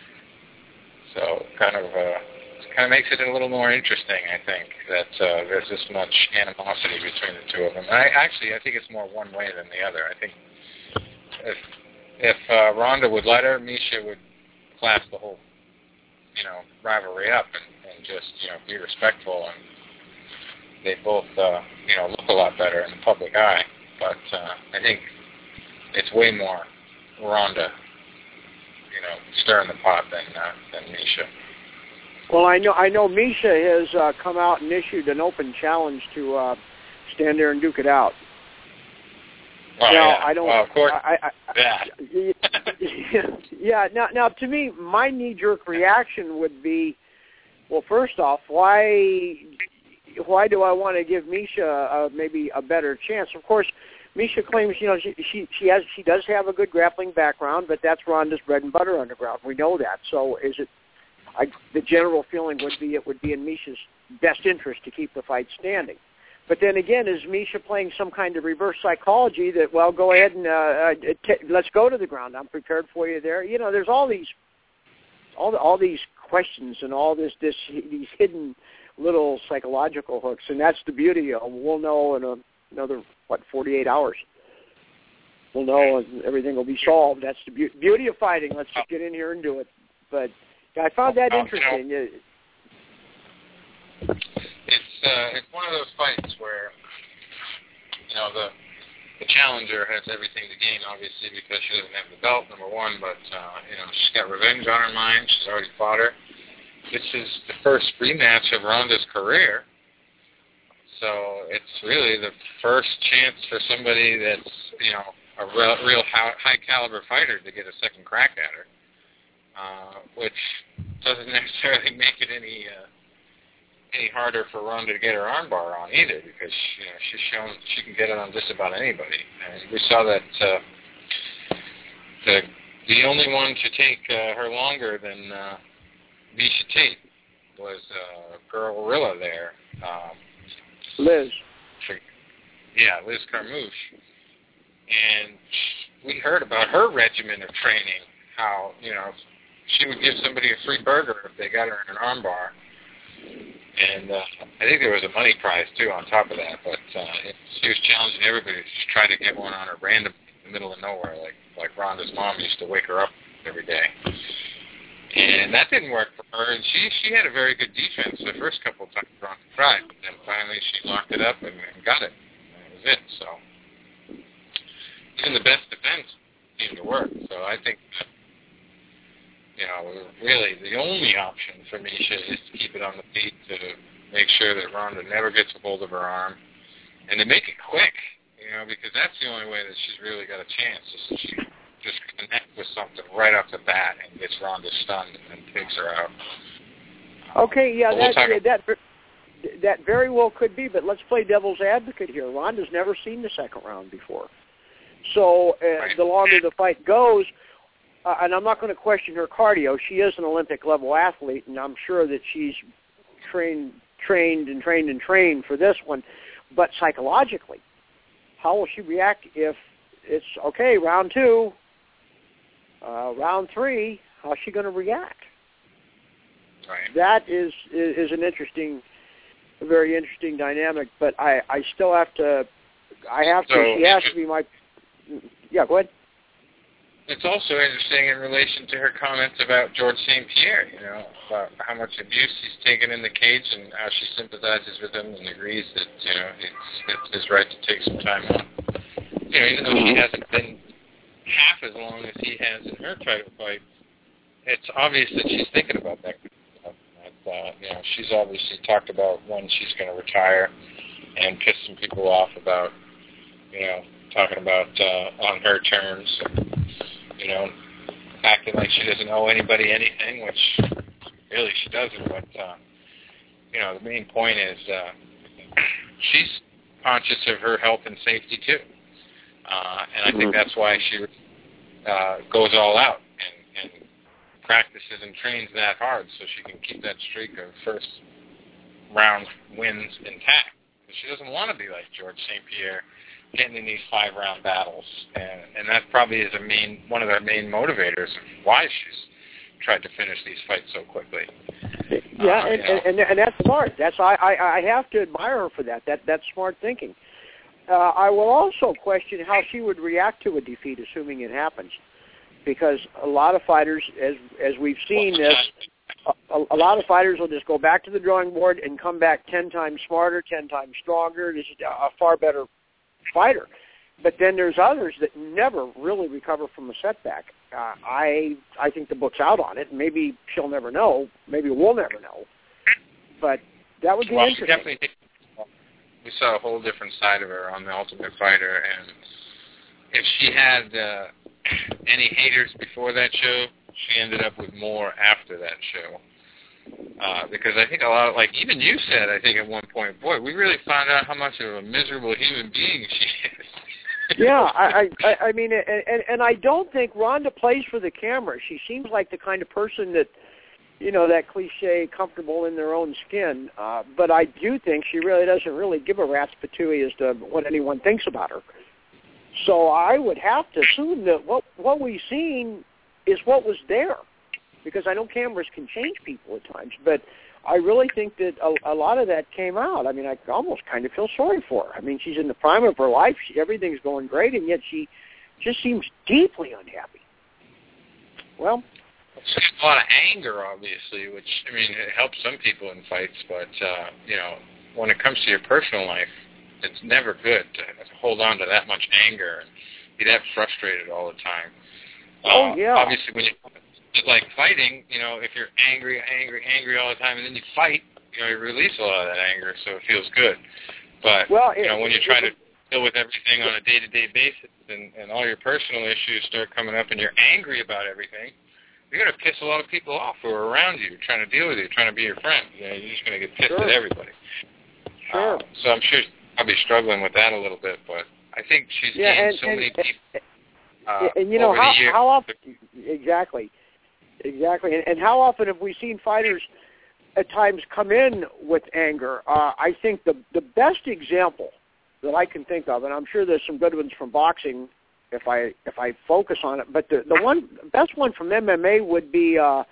So kind of... Uh, kind of makes it a little more interesting, I think, that uh, there's this much animosity between the two of them. And I actually, I think it's more one way than the other. I think if if uh, Ronda would let her, Misha would class the whole, you know, rivalry up and, and just, you know, be respectful, and they both, uh, you know, look a lot better in the public eye. But uh, I think it's way more Ronda, you know, stirring the pot than uh, than Misha. Well, I know I know Misha has uh, come out and issued an open challenge to uh, stand there and duke it out. Oh, now, yeah. I don't. Well, of course. I, I, yeah. yeah. Now, now, to me, my knee-jerk reaction would be, well, first off, why, why do I want to give Misha uh, maybe a better chance? Of course, Misha claims, you know, she she she has she does have a good grappling background, but that's Ronda's bread and butter underground. We know that. So, is it? I, the general feeling would be it would be in Misha's best interest to keep the fight standing. But then again, is Misha playing some kind of reverse psychology that, well, go ahead and uh, uh, t- let's go to the ground. I'm prepared for you there. You know, there's all these, all the, all these questions and all this, this these hidden little psychological hooks, and that's the beauty of. We'll know in a, another what forty-eight hours. We'll know, and everything will be solved. That's the be- beauty of fighting. Let's just get in here and do it. But I found that interesting. You know, it's uh, it's one of those fights where, you know, the the challenger has everything to gain, obviously, because she doesn't have the belt, number one. But uh, you know, she's got revenge on her mind. She's already fought her. This is the first rematch of Ronda's career, so it's really the first chance for somebody that's, you know, a real, real high caliber fighter to get a second crack at her. Uh, which doesn't necessarily make it any uh, any harder for Ronda to get her armbar on either, because you know she's shown she can get it on just about anybody. And we saw that uh, the the only one to take uh, her longer than uh, Misha Tate was uh, girl gorilla there, um, Liz. For, yeah, Liz Carmouche, and we heard about her regimen of training. How, you know, she would give somebody a free burger if they got her in an armbar. And uh, I think there was a money prize, too, on top of that. But uh, it, she was challenging everybody to just try to get one on her random in the middle of nowhere, like like Ronda's mom used to wake her up every day. And that didn't work for her. And she, she had a very good defense the first couple of times Ronda tried. But then finally she locked it up and, and got it. And that was it. So even the best defense seemed to work. So I think that, you know, really the only option for Misha is to keep it on the feet, to make sure that Ronda never gets a hold of her arm, and to make it quick, you know, because that's the only way that she's really got a chance, is if she just connect with something right off the bat and gets Ronda stunned and then takes her out. Okay, yeah, we'll that, yeah that that very well could be, but let's play devil's advocate here. Ronda's never seen the second round before. So uh, right. the longer the fight goes, uh, and I'm not going to question her cardio. She is an Olympic-level athlete, and I'm sure that she's trained, trained and trained and trained for this one. But psychologically, how will she react if it's, okay, round two, uh, round three, how's she going to react? Right. That is, is is an interesting, a very interesting dynamic. But I, I still have to, I have to. So, she has to be my. Yeah, go ahead. It's also interesting in relation to her comments about George Saint Pierre. You know, about how much abuse he's taken in the cage and how she sympathizes with him and agrees that you know it's, it's his right to take some time off. You know, even though he hasn't been half as long as he has in her title fight, it's obvious that she's thinking about that. Uh, you know, she's obviously talked about when she's going to retire and pissed some people off about, you know, talking about uh, on her terms, and, you know, acting like she doesn't owe anybody anything, which really she doesn't. But, uh, you know, the main point is uh, she's conscious of her health and safety, too. Uh, and I think that's why she uh, goes all out and, and practices and trains that hard so she can keep that streak of first round wins intact. She doesn't want to be like George Saint Pierre, getting in these five round battles, and, and that probably is a main one of the main motivators of why she's tried to finish these fights so quickly. Yeah, uh, and, you know. and and that's smart. That's I, I I have to admire her for that. That that's smart thinking. Uh, I will also question how she would react to a defeat, assuming it happens. Because a lot of fighters, as as we've seen this, a, a lot of fighters will just go back to the drawing board and come back ten times smarter, ten times stronger, just a far better fighter. But then there's others that never really recover from a setback. Uh, I I think the book's out on it. Maybe she'll never know. Maybe we'll never know. But that would be well, interesting. She definitely, we saw a whole different side of her on The Ultimate Fighter, and if she had uh, any haters before that show, she ended up with more after that show. Uh, because I think a lot of, like, even you said, I think at one point, boy, we really found out how much of a miserable human being she is. Yeah, I, I, I mean, and, and, and I don't think Ronda plays for the camera. She seems like the kind of person that, you know, that cliche, comfortable in their own skin. Uh, but I do think she really doesn't really give a rat's patootie as to what anyone thinks about her. So I would have to assume that what what we've seen is what was there, because I know cameras can change people at times, but I really think that a, a lot of that came out. I mean, I almost kind of feel sorry for her. I mean, she's in the prime of her life. She, everything's going great, and yet she just seems deeply unhappy. Well, she has a lot of anger, obviously, which, I mean, it helps some people in fights, but, uh, you know, when it comes to your personal life, it's never good to hold on to that much anger and be that frustrated all the time. Oh, uh, yeah. Obviously, when you, it's like fighting, you know, if you're angry, angry, angry all the time, and then you fight, you know, you release a lot of that anger, so it feels good. But, well, you it, know, when it, you're trying it, to deal with everything on a day-to-day basis and, and all your personal issues start coming up and you're angry about everything, you're going to piss a lot of people off who are around you, trying to deal with you, trying to be your friend. You know, you're just going to get pissed sure. at everybody. Sure. Uh, so I'm sure I'll be struggling with that a little bit, but I think she's yeah, gained and, so and, many and, people uh, and you know over how, the years. how often exactly, exactly, and, and how often have we seen fighters at times come in with anger? Uh, I think the the best example that I can think of, and I'm sure there's some good ones from boxing if I if I focus on it, but the the one best one from M M A would be uh,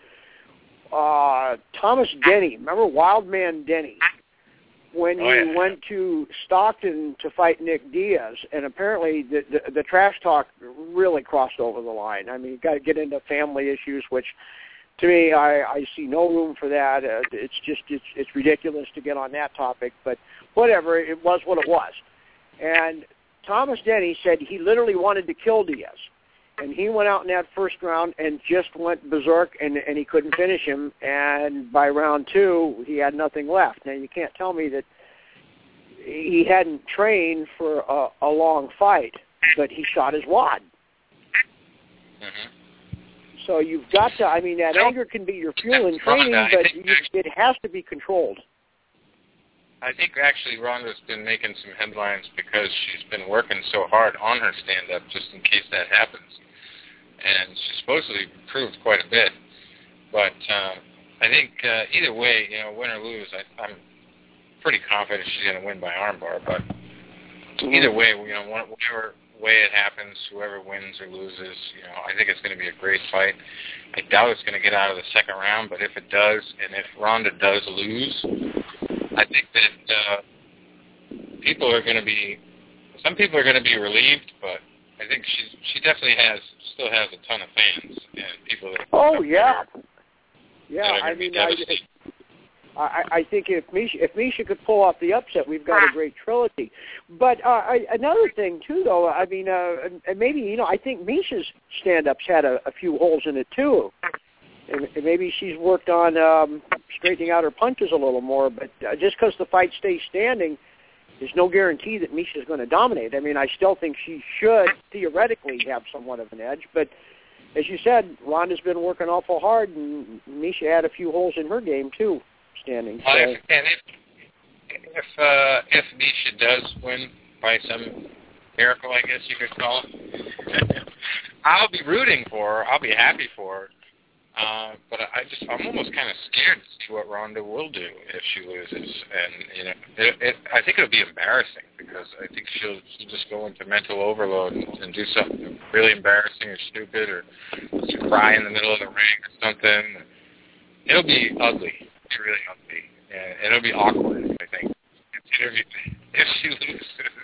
uh, Thomas Denny. Remember Wildman Denny? When he oh, yeah. went to Stockton to fight Nick Diaz, and apparently the, the the trash talk really crossed over the line. I mean, you got to get into family issues, which to me, I, I see no room for that. Uh, it's just it's it's ridiculous to get on that topic, but whatever, it was what it was. And Thomas Denny said he literally wanted to kill Diaz, and he went out in that first round and just went berserk, and, and he couldn't finish him. And by round two, he had nothing left. Now, you can't tell me that he hadn't trained for a, a long fight, but he shot his wad. So you've got to, I mean, that anger can be your fuel in training, but you, it has to be controlled. I think actually Ronda's been making some headlines because she's been working so hard on her stand-up just in case that happens. And she's supposedly improved quite a bit. But uh, I think uh, either way, you know, win or lose, I, I'm pretty confident she's going to win by armbar. But mm-hmm. either way, you know, whatever way it happens, whoever wins or loses, you know, I think it's going to be a great fight. I doubt it's going to get out of the second round, but if it does, and if Ronda does lose, I think that uh, people are going to be, some people are going to be relieved, but I think she's, she definitely has, still has a ton of fans and people that. Oh yeah, yeah. I mean, I, I, I think if Misha, if Misha could pull off the upset, we've got a great trilogy. But uh, I, another thing too, though, I mean, uh, and maybe you know, I think Misha's stand-ups had a, a few holes in it too. And maybe she's worked on um, straightening out her punches a little more, but uh, just because the fight stays standing, there's no guarantee that Misha's going to dominate. I mean, I still think she should theoretically have somewhat of an edge, but as you said, Ronda's been working awful hard, and Misha had a few holes in her game too, standing. So. Uh, if, and if if, uh, if Misha does win by some miracle, I guess you could call it, I'll be rooting for her. I'll be happy for her. Uh, but I just, I'm almost kind of scared to see what Ronda will do if she loses. And, you know, it, it, I think it'll be embarrassing because I think she'll, she'll just go into mental overload and, and do something really embarrassing or stupid or cry in the middle of the ring or something. It'll be ugly. It'll be really ugly. And it'll be awkward, I think, if she loses.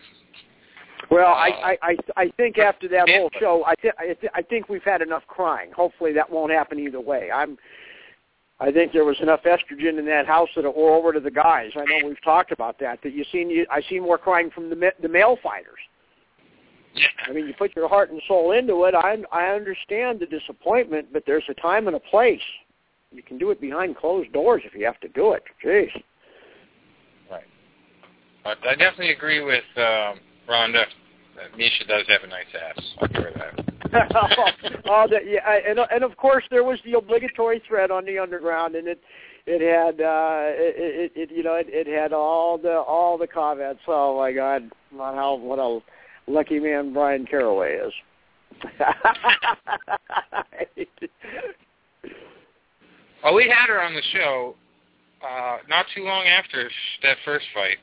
Well, I, I, I think after that whole show, I, th- I, th- I think we've had enough crying. Hopefully that won't happen either way. I'm, I think there was enough estrogen in that house that it wore over to the guys. I know we've talked about that. That you seen, you, I see more crying from the the male fighters. Yeah. I mean, you put your heart and soul into it. I I understand the disappointment, but there's a time and a place. You can do it behind closed doors if you have to do it. Jeez. Right. But I definitely agree with. Um, Ronda, uh, Misha does have a nice ass. I'll give her that. oh, the, yeah, and and of course there was the obligatory thread on the underground, and it it had uh, it, it, it you know it, it had all the all the comments. Oh my God, on how what a lucky man Brian Caraway is. Well, we had her on the show uh, not too long after that first fight.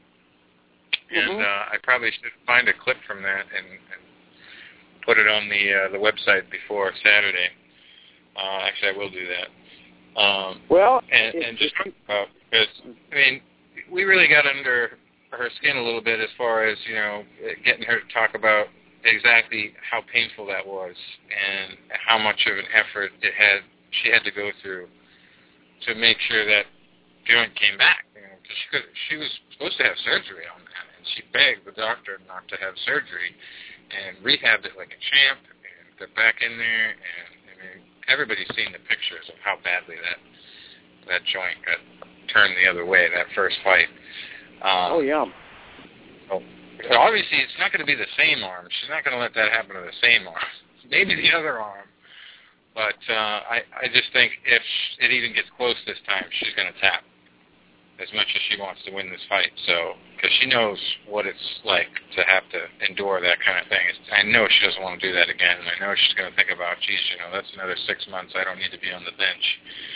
And mm-hmm. uh, I probably should find a clip from that and, and put it on the uh, the website before Saturday. Uh, actually, I will do that. Um, well, and, and just talk about because I mean, we really got under her skin a little bit as far as you know getting her to talk about exactly how painful that was and how much of an effort it had she had to go through to make sure that joint came back. You know, because she could, she was supposed to have surgery on that. She begged the doctor not to have surgery and rehabbed it like a champ and got back in there. And I mean, everybody's seen the pictures of how badly that that joint got turned the other way that first fight. Um, oh yeah. So obviously, it's not going to be the same arm. She's not going to let that happen to the same arm. Maybe the other arm. But uh, I I just think if it even gets close this time, she's going to tap as much as she wants to win this fight. So, because she knows what it's like to have to endure that kind of thing. It's, I know she doesn't want to do that again. And I know she's going to think about, geez, you know, that's another six months. I don't need to be on the bench.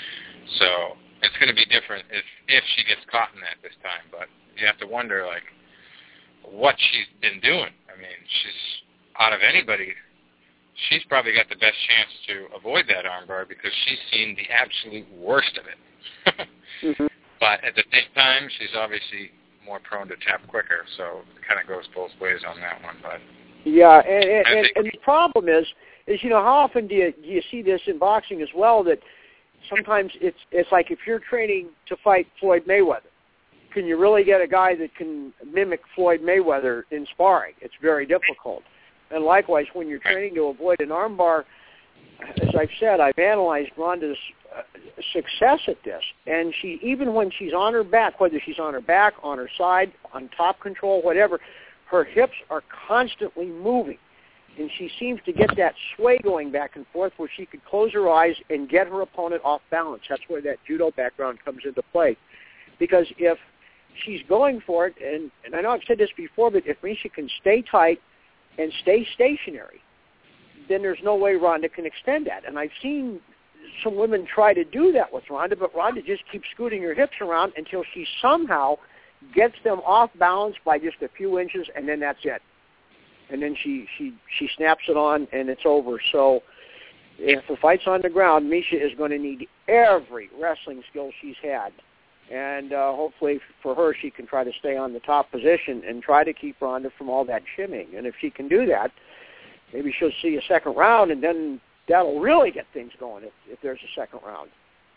So it's going to be different if if she gets caught in that this time. But you have to wonder, like, what she's been doing. I mean, she's out of anybody. She's probably got the best chance to avoid that armbar because she's seen the absolute worst of it. mm-hmm. But at the same time, she's obviously more prone to tap quicker, so it kind of goes both ways on that one. But yeah, and and, and, and the problem is, is you know how often do you do you see this in boxing as well? That sometimes it's it's like if you're training to fight Floyd Mayweather, can you really get a guy that can mimic Floyd Mayweather in sparring? It's very difficult. And likewise, when you're training to avoid an armbar, as I've said, I've analyzed Ronda's uh, success at this, and she even when she's on her back, whether she's on her back, on her side, on top control, whatever, her hips are constantly moving. and she seems to get that sway going back and forth where she could close her eyes and get her opponent off balance. That's where that judo background comes into play. Because if she's going for it, and, and I know I've said this before, but if Miesha can stay tight and stay stationary, then there's no way Ronda can extend that. And I've seen some women try to do that with Ronda, but Ronda just keeps scooting her hips around until she somehow gets them off balance by just a few inches, and then that's it. And then she, she, she snaps it on, and it's over. So if the fight's on the ground, Miesha is going to need every wrestling skill she's had. And uh, hopefully for her, she can try to stay on the top position and try to keep Ronda from all that shimming. And if she can do that, maybe she'll see a second round, and then that'll really get things going if, if there's a second round.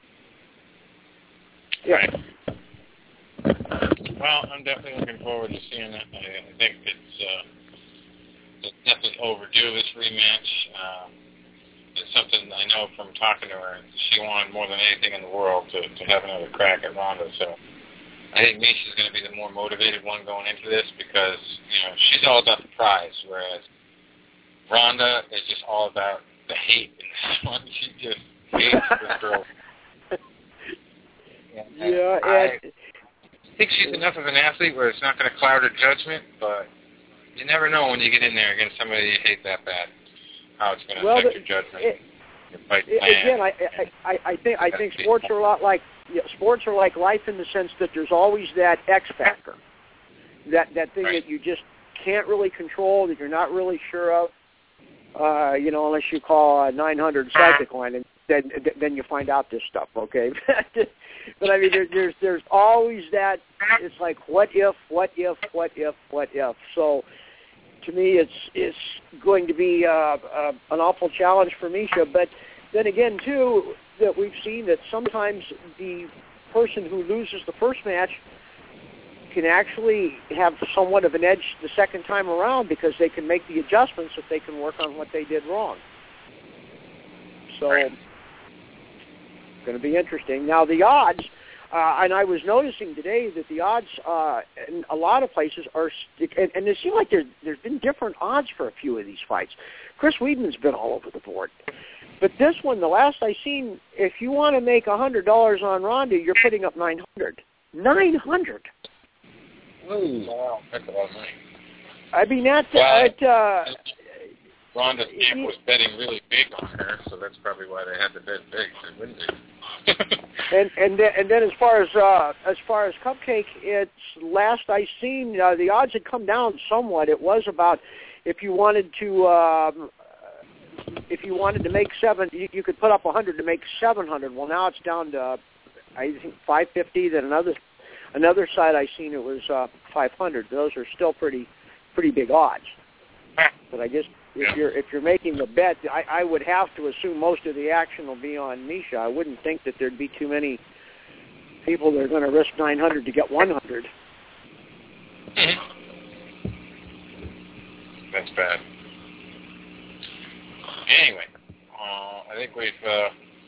Yeah. Right. Well, I'm definitely looking forward to seeing it. I, I think it's, uh, it's definitely overdue, this rematch. Um, it's something I know from talking to her. She wanted more than anything in the world to, to have another crack at Ronda. So I think Miesha's going to be the more motivated one going into this because, you know, she's all about the prize, whereas Ronda is just all about the hate in this one. She just hates this girl. Yeah, yeah I, I think she's enough of an athlete where it's not going to cloud her judgment, but you never know when you get in there against somebody you hate that bad, how it's going to well, affect the, your judgment. It, your fight it, plan. Again, I, I, I think I think sports are a lot like yeah, sports are like life in the sense that there's always that X factor, that that thing right. that you just can't really control, that you're not really sure of. Uh, you know, unless you call a nine hundred psychic line, and then then you find out this stuff. Okay, but I mean, there, there's there's always that. It's like what if, what if, what if, what if. So, to me, it's it's going to be uh, uh, an awful challenge for Miesha. But then again, too, that we've seen that sometimes the person who loses the first match can actually have somewhat of an edge the second time around because they can make the adjustments if they can work on what they did wrong. So, it's going to be interesting. Now, the odds, uh, and I was noticing today that the odds uh, in a lot of places are, and, and it seems like there, there's been different odds for a few of these fights. Chris Weidman's been all over the board. But this one, the last I seen, if you want to make one hundred dollars on Ronda, you're putting up nine hundred dollars. nine hundred dollars. Ooh, wow, that's a lot of money. I mean, that, well, uh, uh, Ronda's camp was betting really big on her, so that's probably why they had to bet big to win it. and and then, and then as far as uh, as far as Cupcake, it's last I seen, uh, the odds had come down somewhat. It was about if you wanted to um, if you wanted to make seven, you, you could put up one hundred to make seven hundred. Well, now it's down to I think five fifty. Then another. Another side I seen it was uh, five hundred. Those are still pretty, pretty big odds. But I guess if yeah. you're if you're making the bet, I, I would have to assume most of the action will be on Miesha. I wouldn't think that there'd be too many people that are going to risk nine hundred to get one hundred. Mm-hmm. That's bad. Anyway, uh, I think we've. Uh,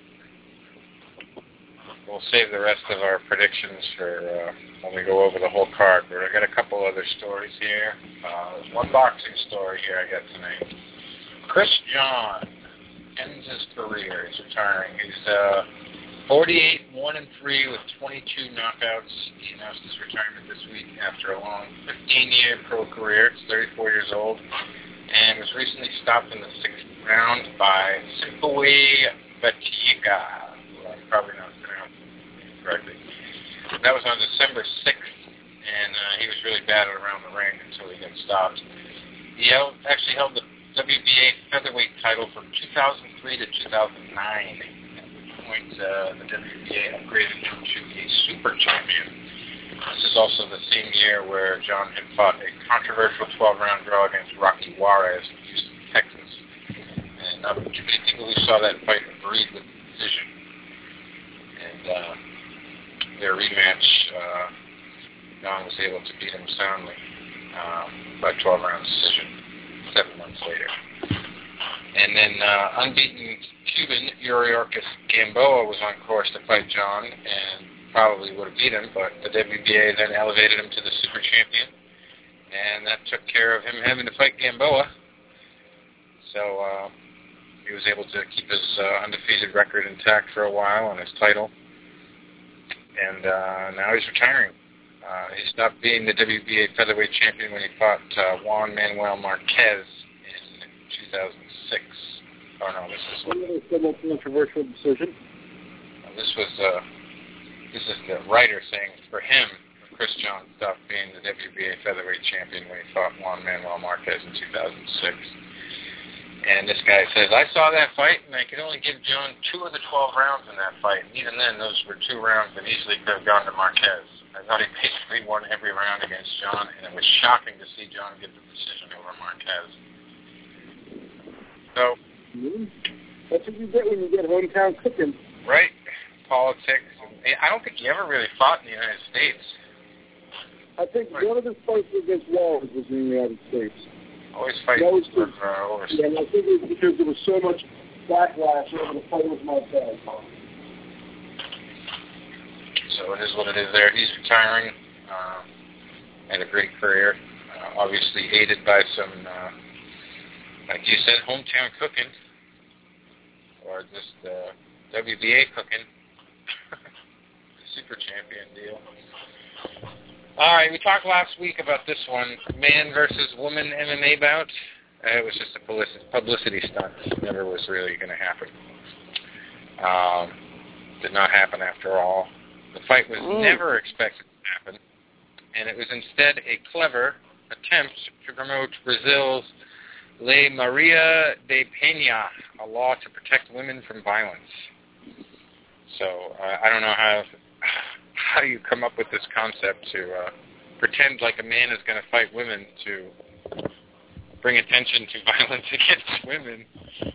We'll save the rest of our predictions for uh, when we go over the whole card. But I got a couple other stories here. Uh, there's one boxing story here I got tonight. Chris John ends his career. He's retiring. He's uh, forty-eight, one and three with twenty-two knockouts. He announced his retirement this week after a long fifteen-year pro career. He's thirty-four years old and was recently stopped in the sixth round by Simpui Batiga. Well, I'm probably not pronouncing it correctly. That was on December sixth, and uh, he was really battered around the ring until he got stopped. He held, actually held the W B A featherweight title from two thousand three to two thousand nine, at which point uh, the W B A upgraded him to a super champion. This is also the same year where John had fought a controversial twelve-round draw against Rocky Juarez in Houston, Texas. And not too many people who saw that fight agreed with the decision. And uh, their rematch, uh, John was able to beat him soundly uh, by twelve-round decision seven months later. And then uh, unbeaten Cuban Yuriorkis Gamboa was on course to fight John and probably would have beat him, but the W B A then elevated him to the super champion, and that took care of him having to fight Gamboa. So uh, he was able to keep his uh, undefeated record intact for a while and his title. And uh, now he's retiring. Uh, he stopped being the W B A featherweight champion when he fought uh, Juan Manuel Marquez in two thousand six. Oh, no, this is... A somewhat controversial decision. Uh, this was... Uh, this is the writer saying for him, Chris John stopped being the W B A featherweight champion when he fought Juan Manuel Marquez in two thousand six. And this guy says, I saw that fight, and I could only give John two of the twelve rounds in that fight. And even then, those were two rounds that easily could have gone to Marquez. I thought he basically won every round against John, and it was shocking to see John get the decision over Marquez. So, mm-hmm. That's what you get when you get hometown cooking. Right. Politics. I don't think he ever really fought in the United States. I think right. one of his fights against Wallace was in the United States. Always fighting was for uh, overseas. Yeah, and I think it was because there was so much backlash over the fight with Marquez. So it is what it is there. He's retiring. Uh, had a great career. Uh, obviously aided by some, uh, like you said, hometown cooking. Or just uh, W B A cooking. Super champion deal. All right, we talked last week about this one, man versus woman M M A bout. Uh, it was just a publicity stunt. It never was really going to happen. Um, did not happen after all. The fight was mm. never expected to happen, and it was instead a clever attempt to promote Brazil's Lei Maria de Penha, a law to protect women from violence. So uh, I don't know how how do you come up with this concept to uh, pretend like a man is going to fight women to bring attention to violence against women.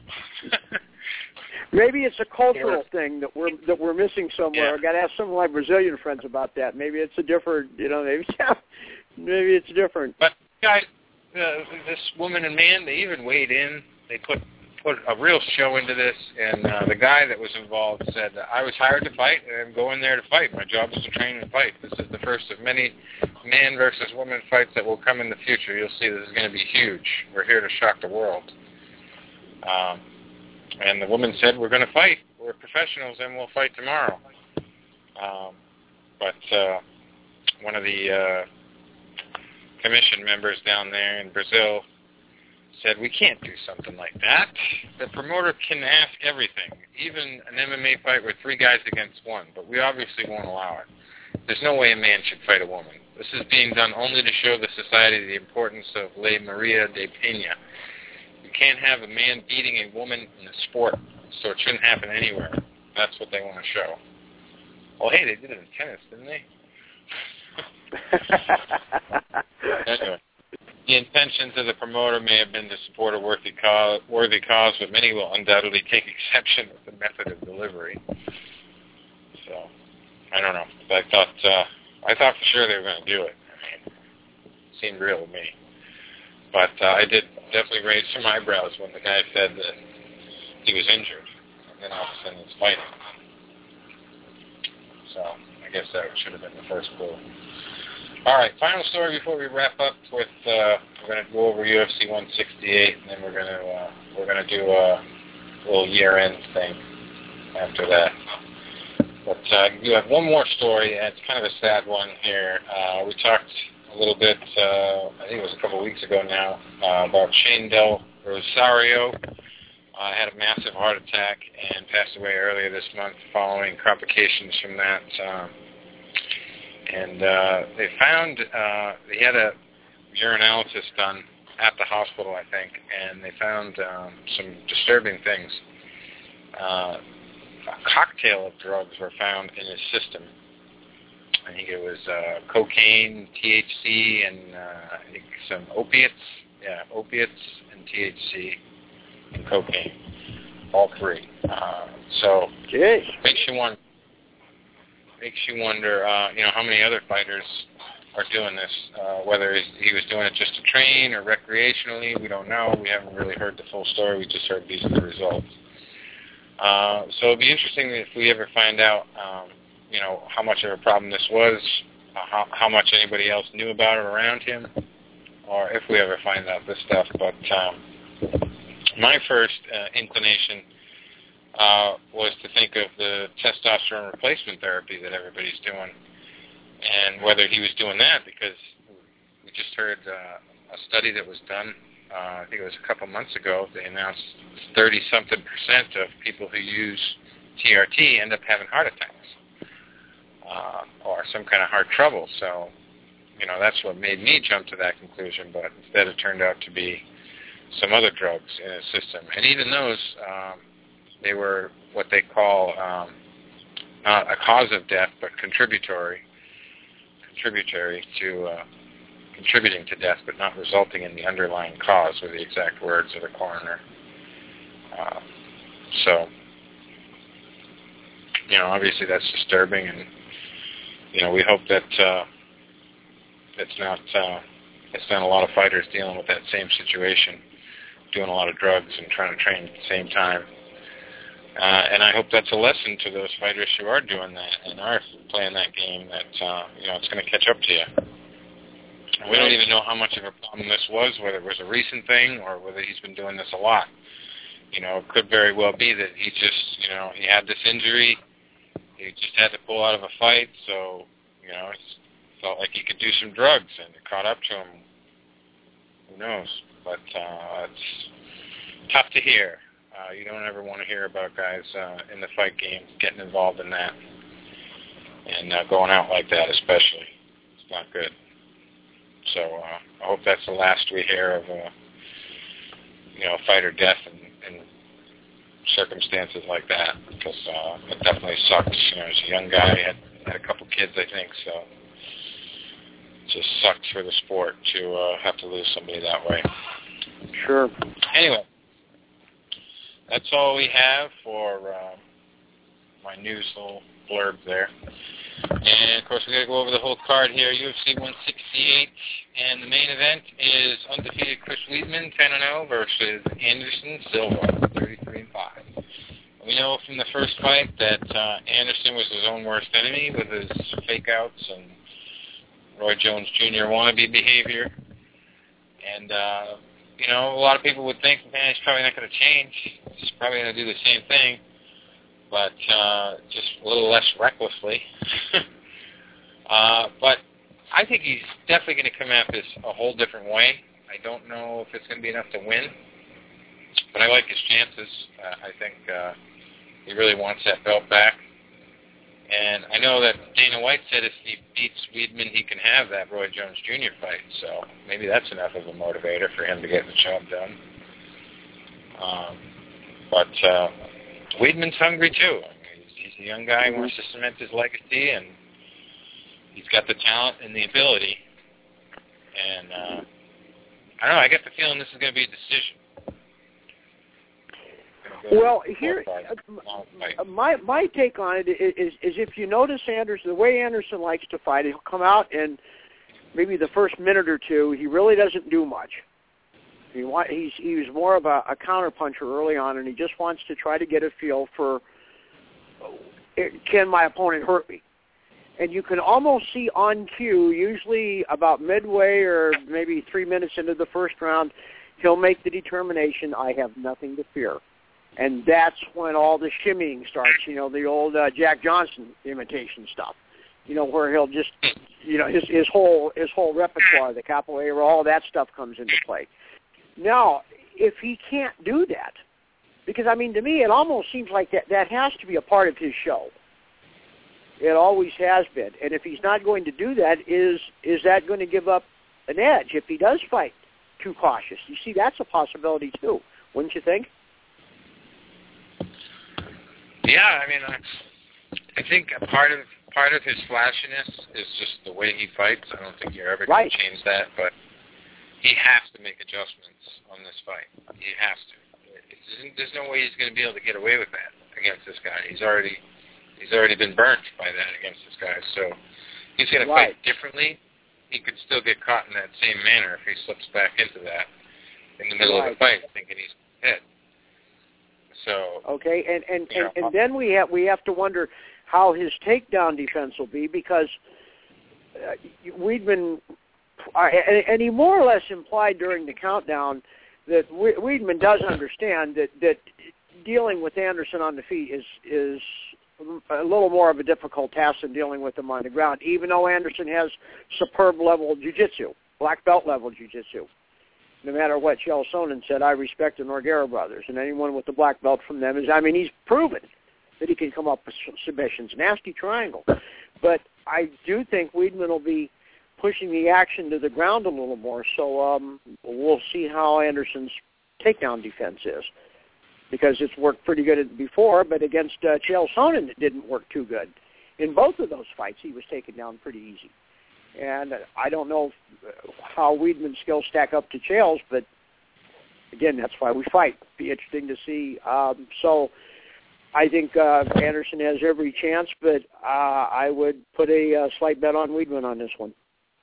Maybe it's a cultural yeah. thing that we're that we're missing somewhere. Yeah. I got to ask some of my Brazilian friends about that. Maybe it's a different, you know, maybe maybe it's different. But guys, uh, this woman and man, they even weighed in. They put put a real show into this, and uh, the guy that was involved said, I was hired to fight, and I'm going there to fight. My job is to train and fight. This is the first of many man versus woman fights that will come in the future. You'll see this is going to be huge. We're here to shock the world. Um, and the woman said, we're going to fight. We're professionals, and we'll fight tomorrow. Um, but uh, one of the uh, commission members down there in Brazil said, we can't do something like that. The promoter can ask everything, even an M M A fight with three guys against one, but we obviously won't allow it. There's no way a man should fight a woman. This is being done only to show the society the importance of Lei Maria de Penha. You can't have a man beating a woman in a sport, so it shouldn't happen anywhere. That's what they want to show. Well, hey, they did it in tennis, didn't they? Anyway. The intentions of the promoter may have been to support a worthy cause, worthy cause, but many will undoubtedly take exception with the method of delivery. So, I don't know. But I thought, uh, I thought for sure they were going to do it. I mean, it seemed real to me. But uh, I did definitely raise some eyebrows when the guy said that he was injured, and then all of a sudden he's fighting. So, I guess that should have been the first clue. All right, final story before we wrap up with uh, we're going to go over U F C one sixty-eight, and then we're going to uh, we're going to do a little year-end thing after that. But uh, you have one more story, and it's kind of a sad one here. Uh, we talked a little bit, uh, I think it was a couple of weeks ago now, uh, about Shane Del Rosario. Uh, had a massive heart attack and passed away earlier this month following complications from that. Um, And uh, they found, uh, they had a urinalysis done at the hospital, I think, and they found um, some disturbing things. Uh, a cocktail of drugs were found in his system. I think it was uh, cocaine, T H C, and uh, I think some opiates. Yeah, opiates and T H C and cocaine, all three. Uh, so Jeez. makes you wonder. Makes you wonder, uh, you know, how many other fighters are doing this. Uh, whether he was doing it just to train or recreationally, we don't know. We haven't really heard the full story. We just heard these are the results. Uh, so it'll be interesting if we ever find out, um, you know, how much of a problem this was, uh, how, how much anybody else knew about it around him, or if we ever find out this stuff. But um, my first uh, inclination uh, was to think of the testosterone replacement therapy that everybody's doing, and whether he was doing that, because we just heard uh, a study that was done, uh, I think it was a couple months ago. They announced thirty-something percent of people who use T R T end up having heart attacks uh, or some kind of heart trouble. So, you know, that's what made me jump to that conclusion, but instead it turned out to be some other drugs in his system. And even those, um, they were what they call um, not a cause of death, but contributory, contributory to, uh, contributing to death, but not resulting in the underlying cause, were the exact words of the coroner. Uh, so, you know, obviously that's disturbing, and, you know, we hope that uh, it's not, uh, it's not a lot of fighters dealing with that same situation, doing a lot of drugs and trying to train at the same time. Uh, and I hope that's a lesson to those fighters who are doing that and are playing that game, that, uh, you know, it's going to catch up to you. We don't even know how much of a problem this was, whether it was a recent thing or whether he's been doing this a lot. You know, it could very well be that he just, you know, he had this injury, he just had to pull out of a fight, so, you know, he felt like he could do some drugs, and it caught up to him. Who knows? But uh, it's tough to hear. Uh, you don't ever want to hear about guys uh, in the fight game getting involved in that and uh, going out like that, especially. It's not good. So uh, I hope that's the last we hear of, uh, you know, fighter death in, in circumstances like that, because uh, it definitely sucks. You know, as a young guy, he had, had a couple kids, I think, so it just sucks for the sport to uh, have to lose somebody that way. Sure. Anyway, that's all we have for uh, my news little blurb there. And, of course, we've got to go over the whole card here. U F C one sixty-eight, and the main event is undefeated Chris Weidman, ten and oh, versus Anderson Silva, thirty-three and five. We know from the first fight that uh, Anderson was his own worst enemy with his fake-outs and Roy Jones Junior wannabe behavior. And, uh, you know, a lot of people would think, man, he's probably not going to change. He's probably going to do the same thing, but uh, just a little less recklessly. uh, but I think he's definitely going to come at this a whole different way. I don't know if it's going to be enough to win, but I like his chances. Uh, I think uh, he really wants that belt back. And I know that Dana White said if he beats Weidman, he can have that Roy Jones Junior fight. So maybe that's enough of a motivator for him to get the job done. Um, but uh, Weidman's hungry too. I mean, he's, he's a young guy who wants to cement his legacy, and he's got the talent and the ability. And uh, I don't know. I get the feeling this is going to be a decision. Well, here, uh, my my take on it is, is if you notice Anderson, the way Anderson likes to fight, he'll come out and maybe the first minute or two, he really doesn't do much. He want, he's he's more of a, a counterpuncher early on, and he just wants to try to get a feel for, can my opponent hurt me? And you can almost see on cue, usually about midway or maybe three minutes into the first round, he'll make the determination, I have nothing to fear. And that's when all the shimmying starts, you know, the old uh, Jack Johnson imitation stuff, you know, where he'll just, you know, his his whole his whole repertoire, the capoeira, all that stuff comes into play. Now, if he can't do that, because, I mean, to me, it almost seems like that, that has to be a part of his show. It always has been. And if he's not going to do that, is is that going to give up an edge if he does fight too cautious? You see, that's a possibility, too, wouldn't you think? Yeah, I mean, I, I think a part of part of his flashiness is just the way he fights. I don't think you're ever going right. to change that, but he has to make adjustments on this fight. He has to. It's, there's no way he's going to be able to get away with that against this guy. He's already he's already been burnt by that against this guy. So he's going to right. fight differently. He could still get caught in that same manner if he slips back into that in the middle right. of the fight, thinking he's hit. So, okay, and and, you know, and, and then we have we have to wonder how his takedown defense will be, because uh, Weidman, uh, and, and he more or less implied during the countdown that Weidman does understand that, that dealing with Anderson on the feet is is a little more of a difficult task than dealing with him on the ground, even though Anderson has superb level jiu-jitsu, black belt level jiu-jitsu. No matter what Chael Sonnen said, I respect the Nogueira brothers, and anyone with the black belt from them is, I mean, he's proven that he can come up with submissions, nasty triangle. But I do think Weidman will be pushing the action to the ground a little more, so um, we'll see how Anderson's takedown defense is, because it's worked pretty good before, but against uh, Chael Sonnen it didn't work too good. In both of those fights, he was taken down pretty easy. And I don't know how Weidman's skills stack up to Chael's, but again, that's why we fight. Be interesting to see. Um, so I think uh, Anderson has every chance, but uh, I would put a uh, slight bet on Weidman on this one.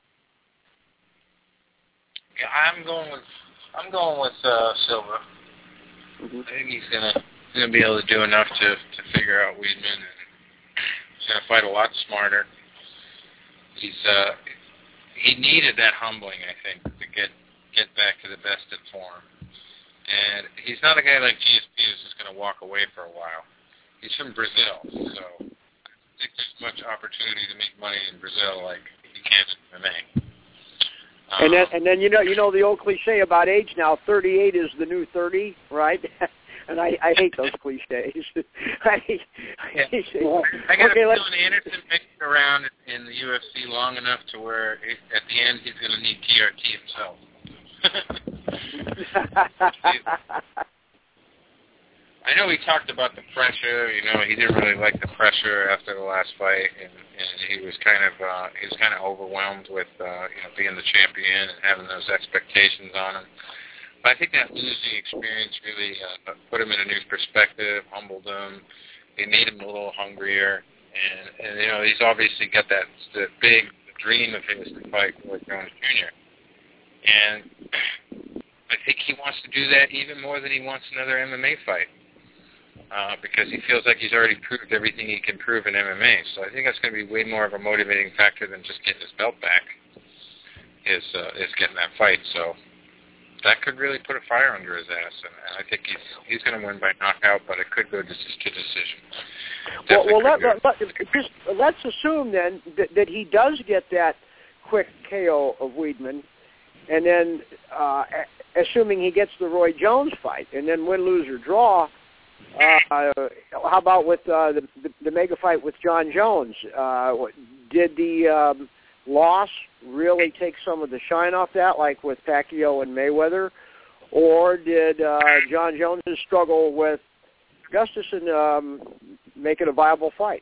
Yeah, I'm going with I'm going with uh, Silva. Mm-hmm. I think he's gonna gonna be able to do enough to, to figure out Weidman, and he's gonna fight a lot smarter. He's uh, he needed that humbling, I think, to get get back to the best in form. And he's not a guy like G S P who's just going to walk away for a while. He's from Brazil, so I don't think there's much opportunity to make money in Brazil like you can in M M A. Um, and then, and then you know, you know the old cliche about age now. thirty-eight is the new thirty, right? And I, I hate those cliches. I, yeah. I got okay, a feeling Anderson makes it around in the U F C long enough to where it, at the end he's going to need T R T himself. I know he talked about the pressure. You know, he didn't really like the pressure after the last fight, and, and he was kind of uh, he was kind of overwhelmed with uh, you know being the champion and having those expectations on him. But I think that losing experience really uh, put him in a new perspective, humbled him. It made him a little hungrier, and, and you know he's obviously got that the big dream of his to fight with Jones Junior And I think he wants to do that even more than he wants another M M A fight, uh, because he feels like he's already proved everything he can prove in M M A. So I think that's going to be way more of a motivating factor than just getting his belt back. Is uh, is getting that fight. So that could really put a fire under his ass, and I think he's he's going to win by knockout, but it could go to, to decision. Well, well let, let, let, just, let's assume then that, that he does get that quick K O of Weidman, and then uh, assuming he gets the Roy Jones fight, and then win, lose, or draw, uh, how about with uh, the, the, the mega fight with John Jones? Uh, did the um, loss really take some of the shine off that, like with Pacquiao and Mayweather, or did uh, John Jones' struggle with Gustafsson um, make it a viable fight?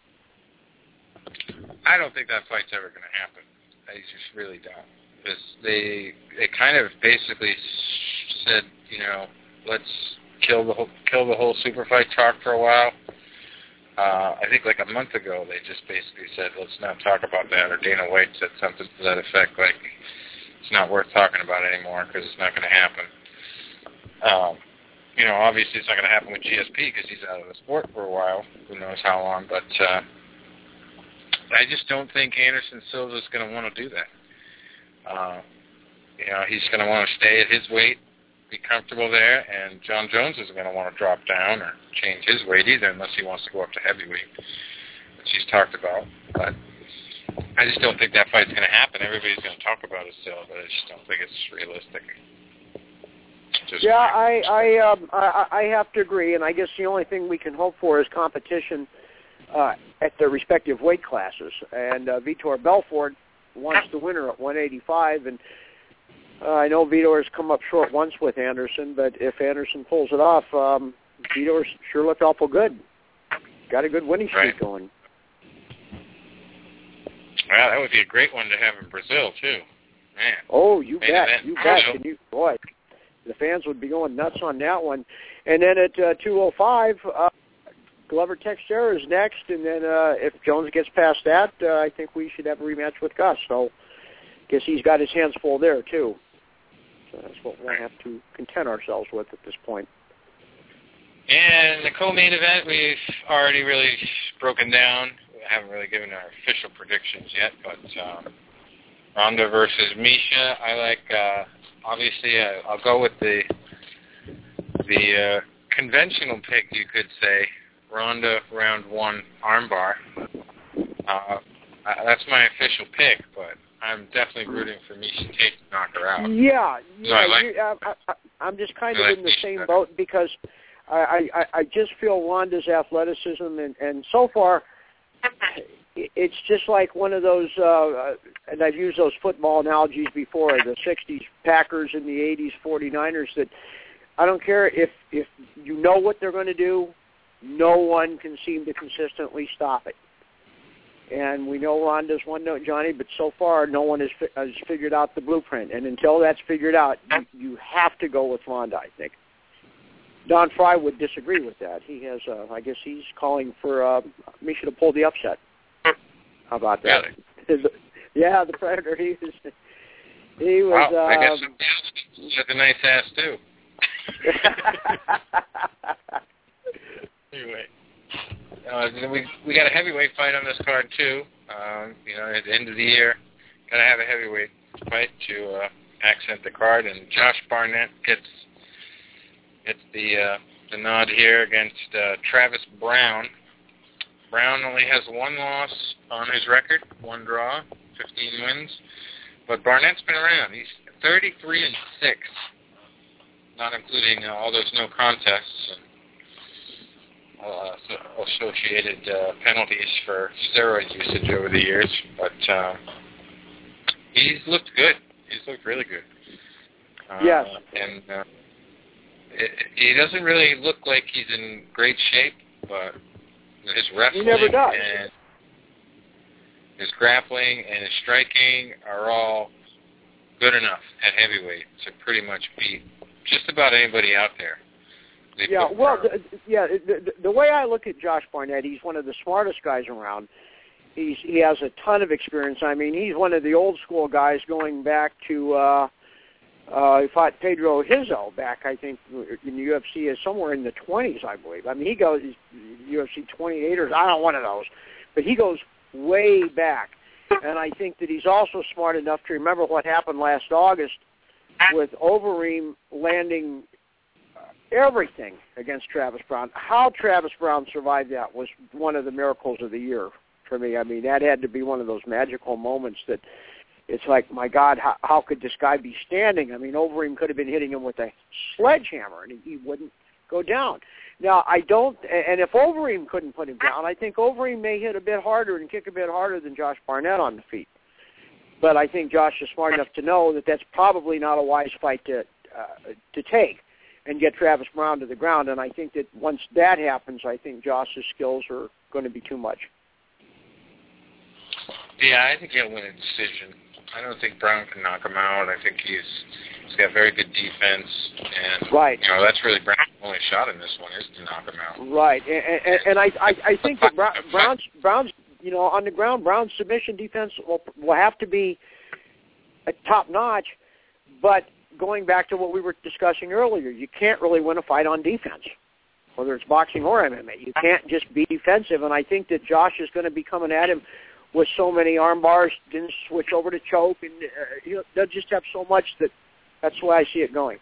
I don't think that fight's ever going to happen. I just really don't. Because they they kind of basically said, you know, let's kill the whole, kill the whole super fight talk for a while. Uh, I think like a month ago they just basically said, let's not talk about that, or Dana White said something to that effect, like it's not worth talking about anymore because it's not going to happen. Um, you know, obviously it's not going to happen with G S P because he's out of the sport for a while, who knows how long, but uh, I just don't think Anderson Silva is going to want to do that. Uh, you know, he's going to want to stay at his weight, be comfortable there, and John Jones isn't going to want to drop down or change his weight either unless he wants to go up to heavyweight, which he's talked about. But I just don't think that fight's going to happen. Everybody's going to talk about it still, but I just don't think it's realistic. Just yeah, I I, um, I I have to agree, and I guess the only thing we can hope for is competition uh, at the respective weight classes. And uh, Vitor Belfort wants the winner at one eighty-five, and uh, I know Vitor's come up short once with Anderson, but if Anderson pulls it off, um, Vitor sure looked awful good. Got a good winning streak right. going. Well, that would be a great one to have in Brazil too, man. Oh, you Maybe bet, that, you bet. Can you, boy, the fans would be going nuts on that one. And then at uh, two oh five, uh, Glover Teixeira is next, and then uh, if Jones gets past that, uh, I think we should have a rematch with Gus. So I guess he's got his hands full there, too. So that's what we'll have to content ourselves with at this point. And the co-main event, we've already really broken down. We haven't really given our official predictions yet, but um, Ronda versus Misha. I like uh, obviously, uh, I'll go with the the uh, conventional pick, you could say, Ronda round one armbar. Uh, that's my official pick, but I'm definitely rooting for Miesha Tate to knock her out. Yeah, yeah. So I like, you, I, I, I'm just kind of like in the Miesha same better. boat because I, I, I just feel Ronda's athleticism, and, and so far, it's just like one of those, uh, and I've used those football analogies before, the sixties Packers and the eighties forty-niners, that I don't care if, if you know what they're going to do, no one can seem to consistently stop it. And we know Ronda's one note, Johnny, but so far no one has, fi- has figured out the blueprint. And until that's figured out, you, you have to go with Ronda, I think. Don Fry would disagree with that. He has, uh, I guess he's calling for uh, Miesha to pull the upset. How about that? Really? Yeah, the Predator. He was. He was. Wow, I guess um, he has a nice ass too. Anyway, uh, we we got a heavyweight fight on this card too. Um, you know, at the end of the year, gotta have a heavyweight fight to uh, accent the card, and Josh Barnett gets gets the uh, the nod here against uh, Travis Brown. Brown only has one loss on his record, one draw, fifteen wins. But Barnett's been around. He's thirty-three and six, not including uh, all those no contests and uh, so associated uh, penalties for steroid usage over the years. But uh, he's looked good. He's looked really good. Uh, yes. And uh, it, he doesn't really look like he's in great shape, but his wrestling he never does. and his grappling and his striking are all good enough at heavyweight to pretty much beat just about anybody out there. They Yeah, put well, down. the, yeah. The, the way I look at Josh Barnett, he's one of the smartest guys around. He's he has a ton of experience. I mean, he's one of the old school guys going back to. Uh, uh, he fought Pedro Hizo back, I think, in the U F C is somewhere in the twenties, I believe. I mean, he goes U F C twenty-eight or I don't know, one of those, but he goes way back. And I think that he's also smart enough to remember what happened last August with Overeem landing everything against Travis Brown. How Travis Brown survived that was one of the miracles of the year for me. I mean, that had to be one of those magical moments that it's like, my God, how, how could this guy be standing? I mean, Overeem could have been hitting him with a sledgehammer, and he, he wouldn't go down. Now, I don't, and if Overeem couldn't put him down, I think Overeem may hit a bit harder and kick a bit harder than Josh Barnett on the feet. But I think Josh is smart enough to know that that's probably not a wise fight to uh, to take and get Travis Brown to the ground. And I think that once that happens, I think Josh's skills are going to be too much. Yeah, I think he'll win a decision. I don't think Brown can knock him out. I think he's he's got very good defense, and right. you know that's really Brown's only shot in this one is to knock him out. Right, and, and, and I, I I think that Brown's Brown's you know on the ground Brown's submission defense will will have to be top notch, but going back to what we were discussing earlier, you can't really win a fight on defense, whether it's boxing or M M A. You can't just be defensive, and I think that Josh is going to be coming at him with so many arm bars, didn't switch over to choke, and uh, you know, they'll just have so much that that's the way I see it going.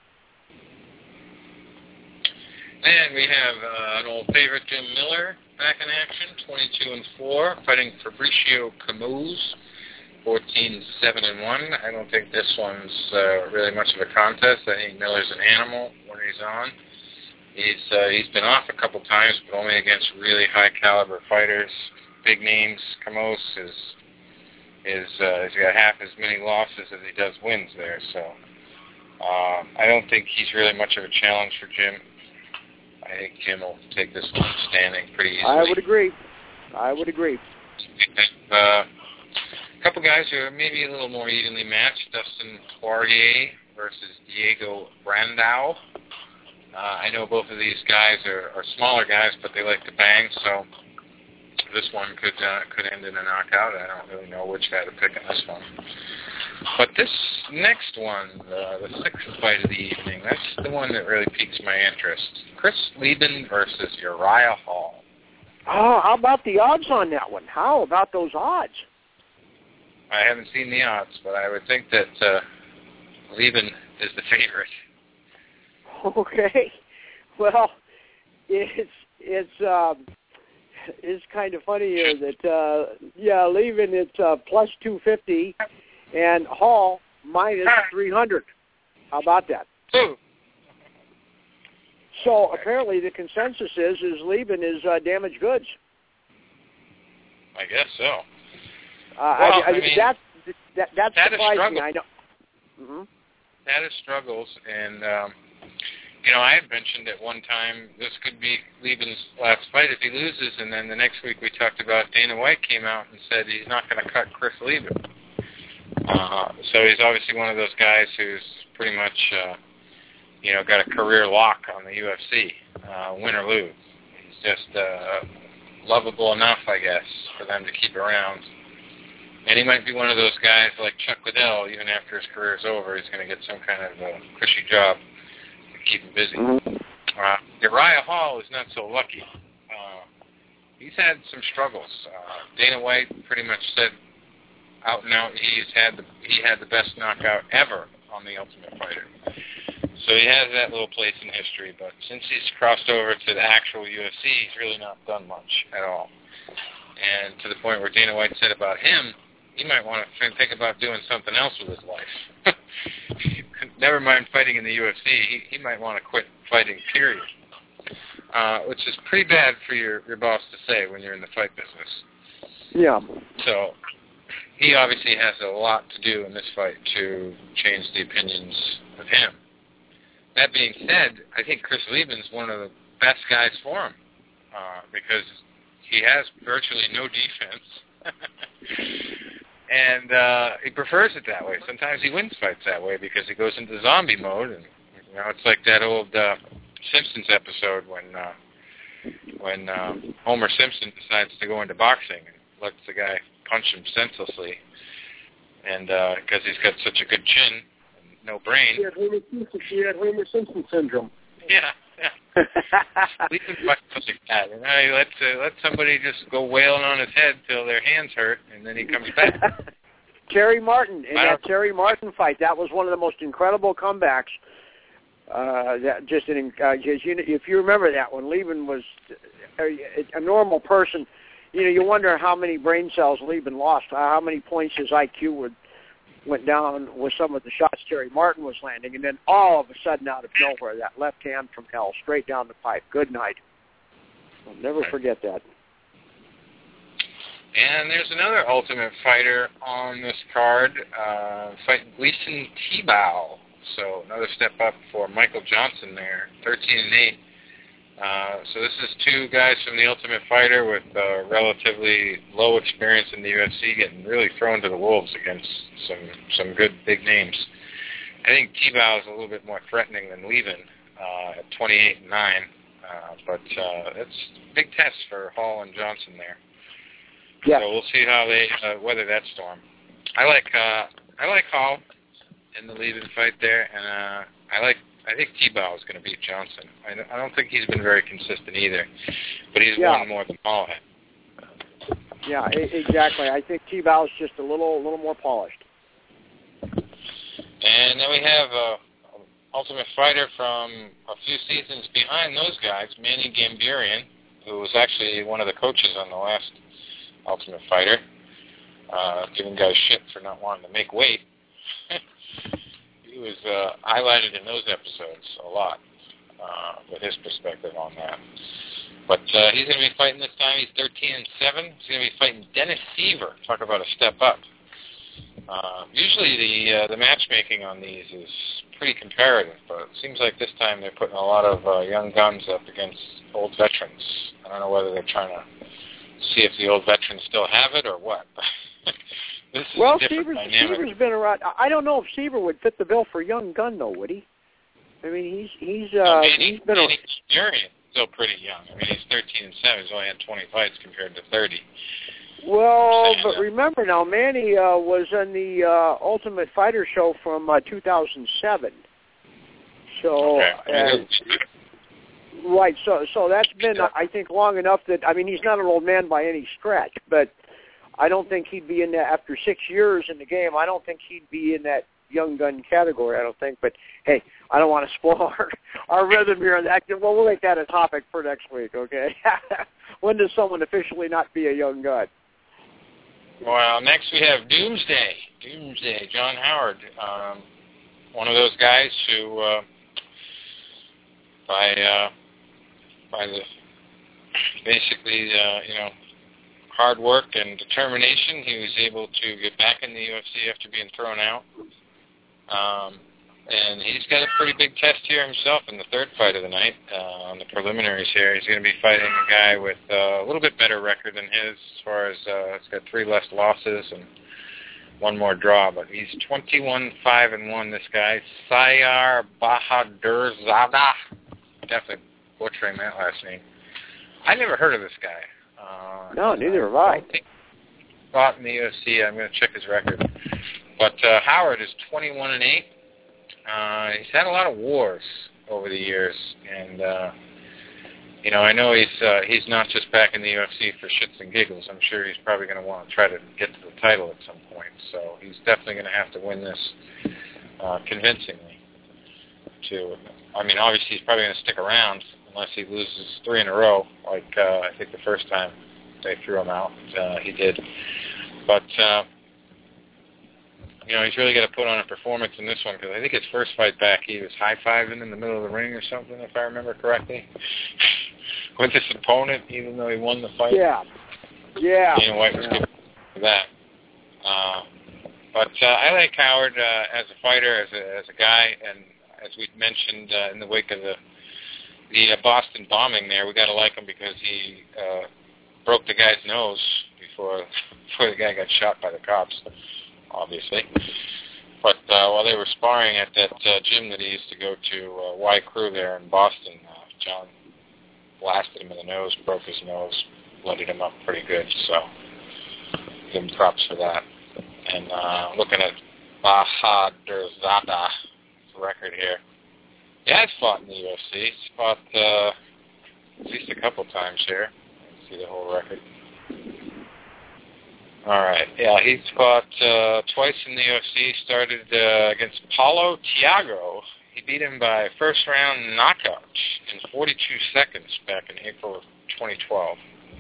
And we have uh, an old favorite, Jim Miller, back in action, twenty-two and four, fighting Fabricio Camus, fourteen seven and one. I don't think this one's uh, really much of a contest. I think Miller's an animal when he's on. He's uh, he's been off a couple times, but only against really high caliber fighters. Big names. Camus is is uh, he's got half as many losses as he does wins there. So uh, I don't think he's really much of a challenge for Jim. I think Jim will take this one standing pretty easily. I would agree. I would agree. Uh, a couple guys who are maybe a little more evenly matched: Dustin Poirier versus Diego Brandao. Uh, I know both of these guys are, are smaller guys, but they like to bang, so this one could uh, could end in a knockout. I don't really know which guy to pick in this one. But this next one, uh, the sixth fight of the evening, that's the one that really piques my interest. Chris Leben versus Uriah Hall. Oh, how about the odds on that one? How about those odds? I haven't seen the odds, but I would think that uh, Leben is the favorite. Okay. Well, it's it's um, it's kind of funny here that uh, yeah, Levin it's uh, plus two fifty, and Hall minus three hundred. How about that? Ooh. So apparently the consensus is is Levin is uh, damaged goods. I guess so. Uh, well, I, I, I mean, that that that that surprised me. I know. Mm-hmm. That is struggles, and um, you know, I had mentioned at one time this could be Levin's last fight if he loses, and then the next week we talked about Dana White came out and said he's not going to cut Chris Levin. Uh, so he's obviously one of those guys who's pretty much, uh, you know, got a career lock on the U F C, uh, win or lose. He's just uh, lovable enough, I guess, for them to keep around. And he might be one of those guys like Chuck Liddell, even after his career's over, he's going to get some kind of uh, cushy job to keep him busy. Mm-hmm. Uh, Uriah Hall is not so lucky. Uh, he's had some struggles. Uh, Dana White pretty much said out and out he's had the, he had the best knockout ever on The Ultimate Fighter. So he has that little place in history, but since he's crossed over to the actual U F C, he's really not done much at all. And to the point where Dana White said about him, he might want to think about doing something else with his life. Never mind fighting in the U F C, he, he might want to quit fighting, period. Uh, which is pretty bad for your, your boss to say when you're in the fight business. Yeah. So he obviously has a lot to do in this fight to change the opinions of him. That being said, I think Chris Levin's one of the best guys for him uh, because he has virtually no defense. And uh, he prefers it that way. Sometimes he wins fights that way because he goes into zombie mode, and you know it's like that old uh, Simpsons episode when uh, when uh, Homer Simpson decides to go into boxing and lets the guy punch him senselessly, and because uh, he's got such a good chin, and no brain. He had Homer Simpson, he had Homer Simpson syndrome. Yeah. Yeah. We can fight something like that. You know, let uh, let somebody just go wailing on his head till their hands hurt, and then he comes back. Terry Martin in that Terry Martin fight, that was one of the most incredible comebacks. Uh, that just an uh, you, if you remember that when Levin was a, a normal person, you know, you wonder how many brain cells Levin lost, how many points his I Q would. Went down with some of the shots Terry Martin was landing, and then all of a sudden, out of nowhere, that left hand from hell, straight down the pipe. Good night. I'll never forget that. And there's another Ultimate Fighter on this card, uh, fighting Gleison Tibau. So another step up for Michael Johnson there, thirteen and eight. Uh, so this is two guys from the Ultimate Fighter with uh, relatively low experience in the U F C getting really thrown to the wolves against some some good big names. I think Tibau is a little bit more threatening than Levin uh, at twenty-eight and nine, uh, but uh, it's a big test for Hall and Johnson there. Yeah. So we'll see how they uh, weather that storm. I like uh, I like Hall in the Levin fight there, and uh, I like. I think Tibau is going to beat Johnson. I don't think he's been very consistent either, but he's yeah. won more than Hall had. Yeah, exactly. I think Tibau is just a little, a little more polished. And then we have uh, Ultimate Fighter from a few seasons behind those guys, Manny Gambarian, who was actually one of the coaches on the last Ultimate Fighter, uh, giving guys shit for not wanting to make weight. He was uh, highlighted in those episodes a lot uh, with his perspective on that. But uh, he's going to be fighting this time. He's thirteen and seven. He's going to be fighting Dennis Seaver. Talk about a step up. Uh, usually the uh, the matchmaking on these is pretty comparative, but it seems like this time they're putting a lot of uh, young guns up against old veterans. I don't know whether they're trying to see if the old veterans still have it or what. This is well, a Seaver's, dynamic. Seaver's been around. I don't know if Seaver would fit the bill for a young gun, though, would he? I mean, he's he's uh, well, Manny, he's been Manny Gambarian still pretty young. I mean, he's thirteen and seven. He's only had twenty fights compared to thirty. Well, So, but uh, remember now, Manny uh, was on the uh, Ultimate Fighter show from uh, two thousand seven. So, okay. uh, right. So, so that's been, uh, I think, long enough that I mean, he's not an old man by any stretch, but I don't think he'd be in that after six years in the game. I don't think he'd be in that young gun category, I don't think. But, hey, I don't want to spoil our, our rhythm here. That, well, we'll make that a topic for next week, okay? When does someone officially not be a young gun? Well, next we have Doomsday. Doomsday, John Howard. Um, one of those guys who, uh, by, uh, by the basically, uh, you know, hard work and determination, he was able to get back in the U F C after being thrown out. Um, and he's got a pretty big test here himself in the third fight of the night uh, on the preliminaries here. He's going to be fighting a guy with uh, a little bit better record than his as far as uh, he's got three less losses and one more draw. But he's twenty-one five and one, this guy. Sayar Bahadurzada. Definitely butchering that last name. I never heard of this guy. Uh, no, neither have I. I don't think he fought in the U F C. I'm going to check his record. But uh, Howard is twenty-one and eight. Uh, he's had a lot of wars over the years, and uh, you know, I know he's uh, he's not just back in the U F C for shits and giggles. I'm sure he's probably going to want to try to get to the title at some point. So he's definitely going to have to win this uh, convincingly. To, I mean, obviously he's probably going to stick around unless he loses three in a row, like uh, I think the first time they threw him out, uh, he did. But, uh, you know, he's really got to put on a performance in this one, because I think his first fight back, he was high-fiving in the middle of the ring or something, if I remember correctly, with his opponent, even though he won the fight. Yeah. Yeah. Dana White was yeah. good for that. Uh, but uh, I like Howard uh, as a fighter, as a, as a guy, and as we mentioned uh, in the wake of the the uh, Boston bombing there, we got to like him because he uh, broke the guy's nose before before the guy got shot by the cops, obviously. But uh, while they were sparring at that uh, gym that he used to go to, uh, Y Crew there in Boston, uh, John blasted him in the nose, broke his nose, bloodied him up pretty good. So give him props for that. And uh, looking at Bahadurzada's record here. Yeah, he's fought in the U F C. He's fought uh, at least a couple times here. Let's see the whole record. All right. Yeah, he's fought uh, twice in the U F C. He started uh, against Paulo Thiago. He beat him by first-round knockout in forty-two seconds back in April of twenty twelve.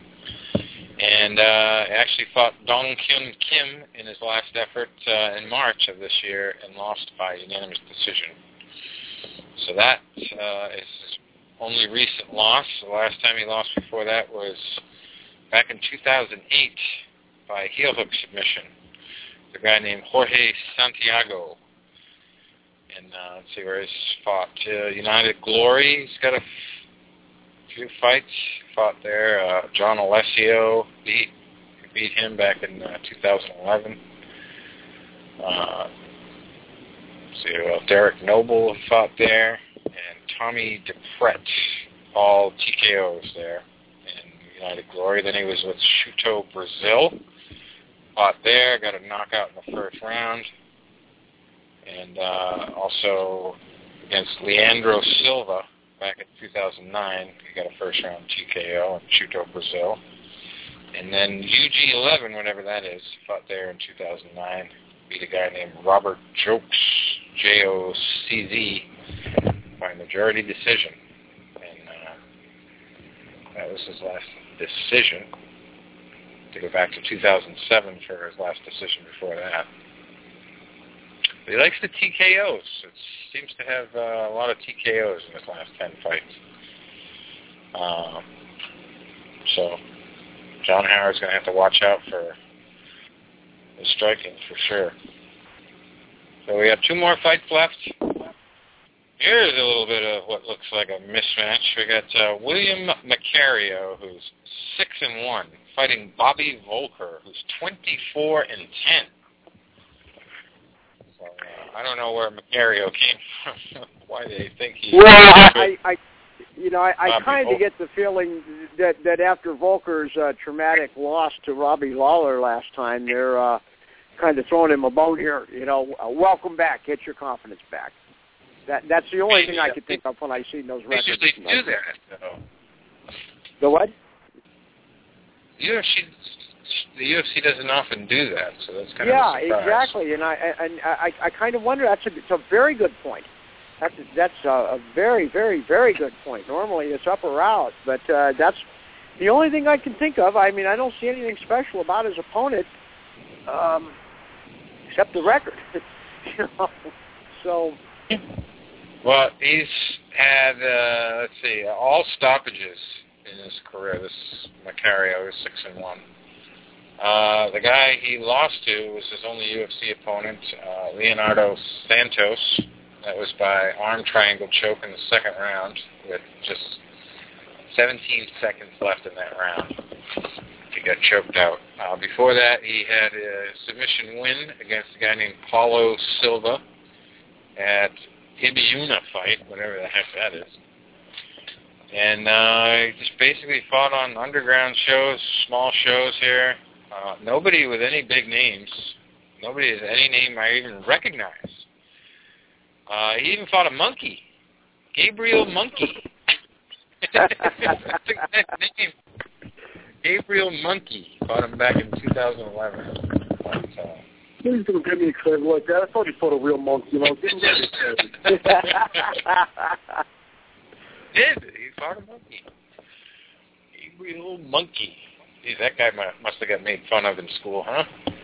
And uh, actually fought Dong Kyun Kim in his last effort uh, in March of this year and lost by unanimous decision. So that uh, is his only recent loss. The last time he lost before that was back in two thousand eight by heel hook submission. The guy named Jorge Santiago. And uh, let's see where he's fought. Uh, United Glory, he's got a f- few fights. Fought there. Uh, John Alessio beat beat him back in uh, two thousand eleven. Uh, So uh, Derek Noble fought there, and Tommy DePret, all T K Os there in United Glory. Then he was with Shuto Brazil, fought there, got a knockout in the first round, and uh, also against Leandro Silva back in two thousand nine, he got a first round T K O in Shuto Brazil. And then U G eleven, whatever that is, fought there in two thousand nine. Beat a guy named Robert Jokes, J O C Z, by majority decision. And uh, that was his last decision. To go back to two thousand seven for his last decision before that. But he likes the T K Os. It seems to have uh, a lot of T K Os in his last ten fights. Um, so John Howard's going to have to watch out for his striking for sure. So we have two more fights left. Here's a little bit of what looks like a mismatch. We got uh, William Macario, who's six and one, fighting Bobby Volker, who's twenty-four and ten. So uh, I don't know where Macario came from. Why they think he? Well, I, I, I, you know, I, I kind of get the feeling that that after Volker's uh, traumatic loss to Robbie Lawler last time, they're uh, kind of throwing him a bone here. You know, uh, welcome back, get your confidence back. That that's the only thing I could think of when I see those records. They usually do that, though. The what? You know, she the U F C doesn't often do that, so that's kind yeah, of a surprise. exactly. And I and I, I kind of wonder. That's a, it's a very good point. That's a, that's a, a very, very, very good point. Normally it's up or out, but uh, that's the only thing I can think of. I mean, I don't see anything special about his opponent, um, except the record. you know, so. Well, he's had uh, let's see, all stoppages in his career. This Macario is six and one. Uh, the guy he lost to was his only U F C opponent, uh, Leonardo Santos. That was by arm triangle choke in the second round with just seventeen seconds left in that round. He got choked out. Uh, before that, he had a submission win against a guy named Paulo Silva at Ibiuna fight, whatever the heck that is. And uh, he just basically fought on underground shows, small shows here. Uh, nobody with any big names. Nobody with any name I even recognize. Uh, he even fought a monkey, Gabriel Monkey. That's a good name. Gabriel Monkey. Fought him back in two thousand eleven. But, uh, Please don't give me a credit like that. I thought he fought a real monkey. You know, give him credit. Did he fought a monkey? Gabriel Monkey. Geez, that guy must have got made fun of in school, huh?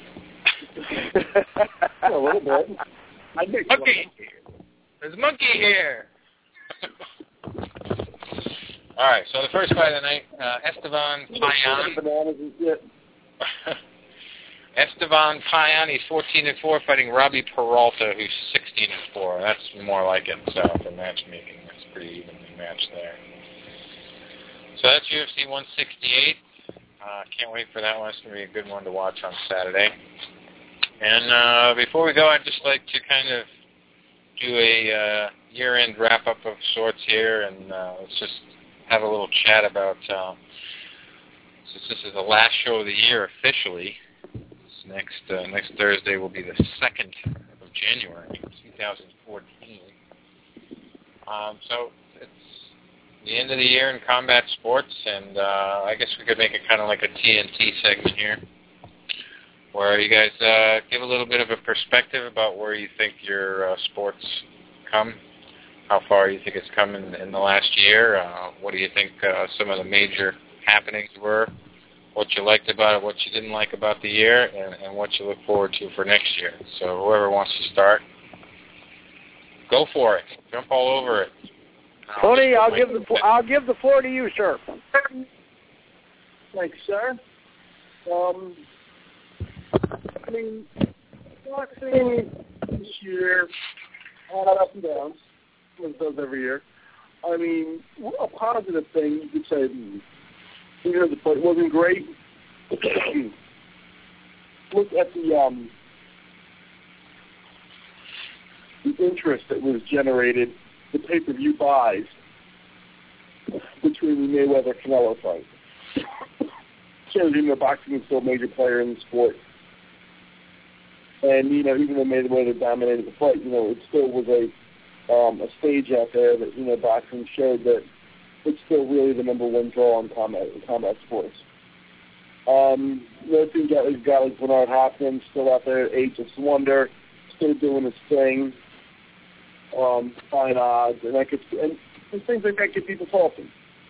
A little bit. I think monkey. There's a monkey here. All right, so the first fight of the night, uh, Esteban Payan. Bananas and shit. Esteban Payan, he's fourteen and four, fighting Robbie Peralta, who's sixteen and four. That's more like it, so for matchmaking, that's pretty evenly matched there. So that's U F C one sixty-eight. Uh, can't wait for that one. It's going to be a good one to watch on Saturday. And uh, before we go, I'd just like to kind of do a uh, year-end wrap-up of sorts here, and uh, let's just have a little chat about, uh, since this is the last show of the year officially, this next uh, next Thursday will be the second of January, twenty fourteen. Um, so it's the end of the year in combat sports, and uh, I guess we could make it kind of like a T N T segment here, where you guys uh, give a little bit of a perspective about where you think your uh, sports come, how far you think it's come in, in the last year, uh, what do you think uh, some of the major happenings were, what you liked about it, what you didn't like about the year, and, and what you look forward to for next year. So whoever wants to start, go for it. Jump all over it. Tony, I'll give the I'll give the floor to you, sir. Thanks, sir. Um, I mean, boxing this year had up and downs, as it does every year. I mean, a positive thing you could say, you know, the fight wasn't great. Look at the um, the interest that was generated, the pay-per-view buys between the Mayweather-Canelo fight. Shows even though boxing is still a major player in the sport. And, you know, even though Mayweather dominated the fight, you know, it still was a um, a stage out there that, you know, boxing showed that it's still really the number one draw in combat, in combat sports. Um, another thing, you got, you got like Bernard Hopkins still out there, Ageless Wonder, still doing his thing, um, fine odds, and that gets, and, and things like that get people talking.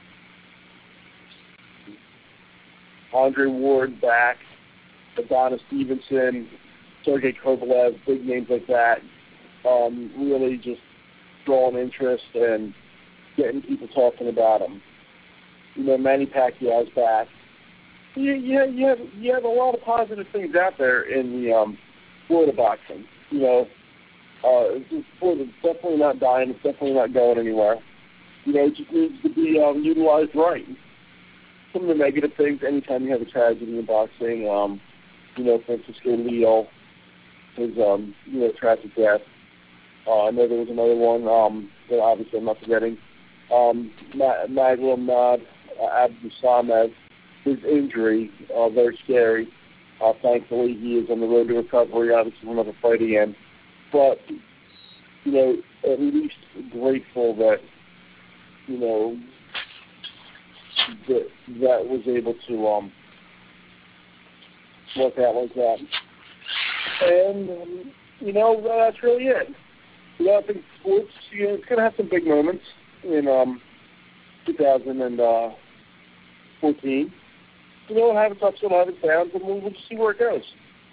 Andre Ward back, Adonis Stevenson, Sergey Kovalev, big names like that, um, really just drawing interest and getting people talking about them. You know, Manny Pacquiao's back. You, you, you, have, you have a lot of positive things out there in the um, sport of boxing. You know, uh, it's, a sport that's definitely not dying. It's definitely not going anywhere. You know, it just needs to be um, utilized right. Some of the negative things, anytime you have a tragedy in boxing, um, you know, Francisco Leal, his, um, you know, tragic death. Uh, I know there was another one um, that obviously I'm not forgetting. Um, Maglam Nad uh, Abdul Samed, his injury, uh, very scary. Uh, thankfully, he is on the road to recovery. Obviously, we'll never fight again. But, you know, at least grateful that, you know, that that was able to um, work out like that. And, um, you know, that's really it. You know, I think sports, you know, it's going to have some big moments in um, two thousand fourteen. You know, have its ups and have its downs, and we'll, we'll just see where it goes.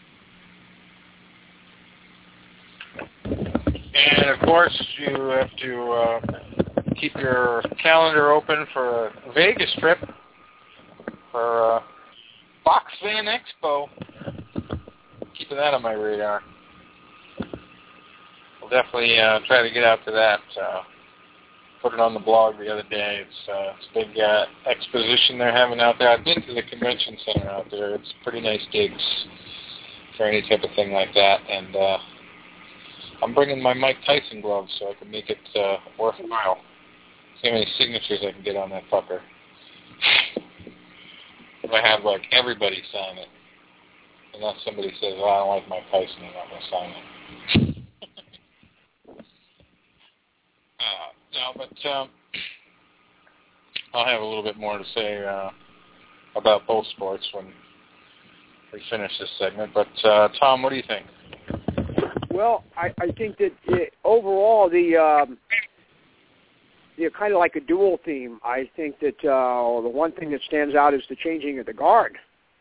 And, of course, you have to uh, keep your calendar open for a Vegas trip for uh, Fox Fan Expo. Keeping that on my radar. We'll definitely uh, try to get out to that. Uh, put it on the blog the other day. It's, uh, it's a big uh, exposition they're having out there. I've been to the convention center out there. It's pretty nice gigs for any type of thing like that. And uh, I'm bringing my Mike Tyson gloves so I can make it uh, worthwhile. See how many signatures I can get on that fucker. If I have, like, everybody sign it. Unless somebody says, oh, I don't like Mike Tyson, I'm not going to sign it. uh, no, but um, I'll have a little bit more to say uh, about both sports when we finish this segment. But, uh, Tom, what do you think? Well, I, I think that it, overall the um, you know, kind of like a dual theme. I think that uh, the one thing that stands out is the changing of the guard.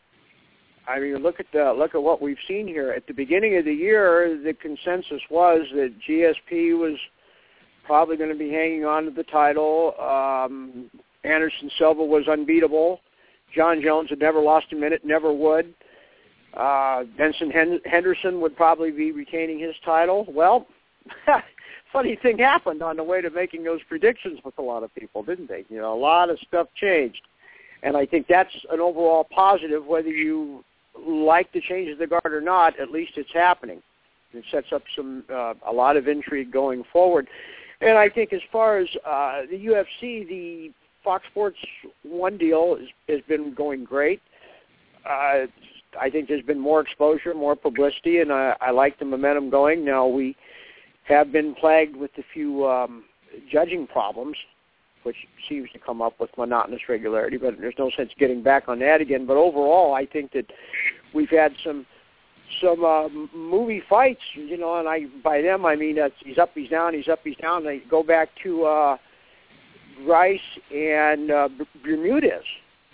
I mean, look at the look at what we've seen here. At the beginning of the year, the consensus was that G S P was probably going to be hanging on to the title. Um, Anderson Silva was unbeatable. John Jones had never lost a minute, never would. Uh, Benson Henderson would probably be retaining his title. Well, funny thing happened on the way to making those predictions with a lot of people, didn't they? You know, a lot of stuff changed. And I think that's an overall positive, whether you like the change of the guard or not, at least it's happening. It sets up some uh, a lot of intrigue going forward. And I think as far as uh, the U F C, the Fox Sports One deal is, has been going great. Uh, I think there's been more exposure, more publicity, and I, I like the momentum going. Now, we have been plagued with a few um, judging problems, which seems to come up with monotonous regularity, but there's no sense getting back on that again. But overall, I think that we've had some some uh, movie fights, you know, and I by them I mean uh, he's up, he's down, he's up, he's down. They go back to uh, Rice and uh, Bermudez.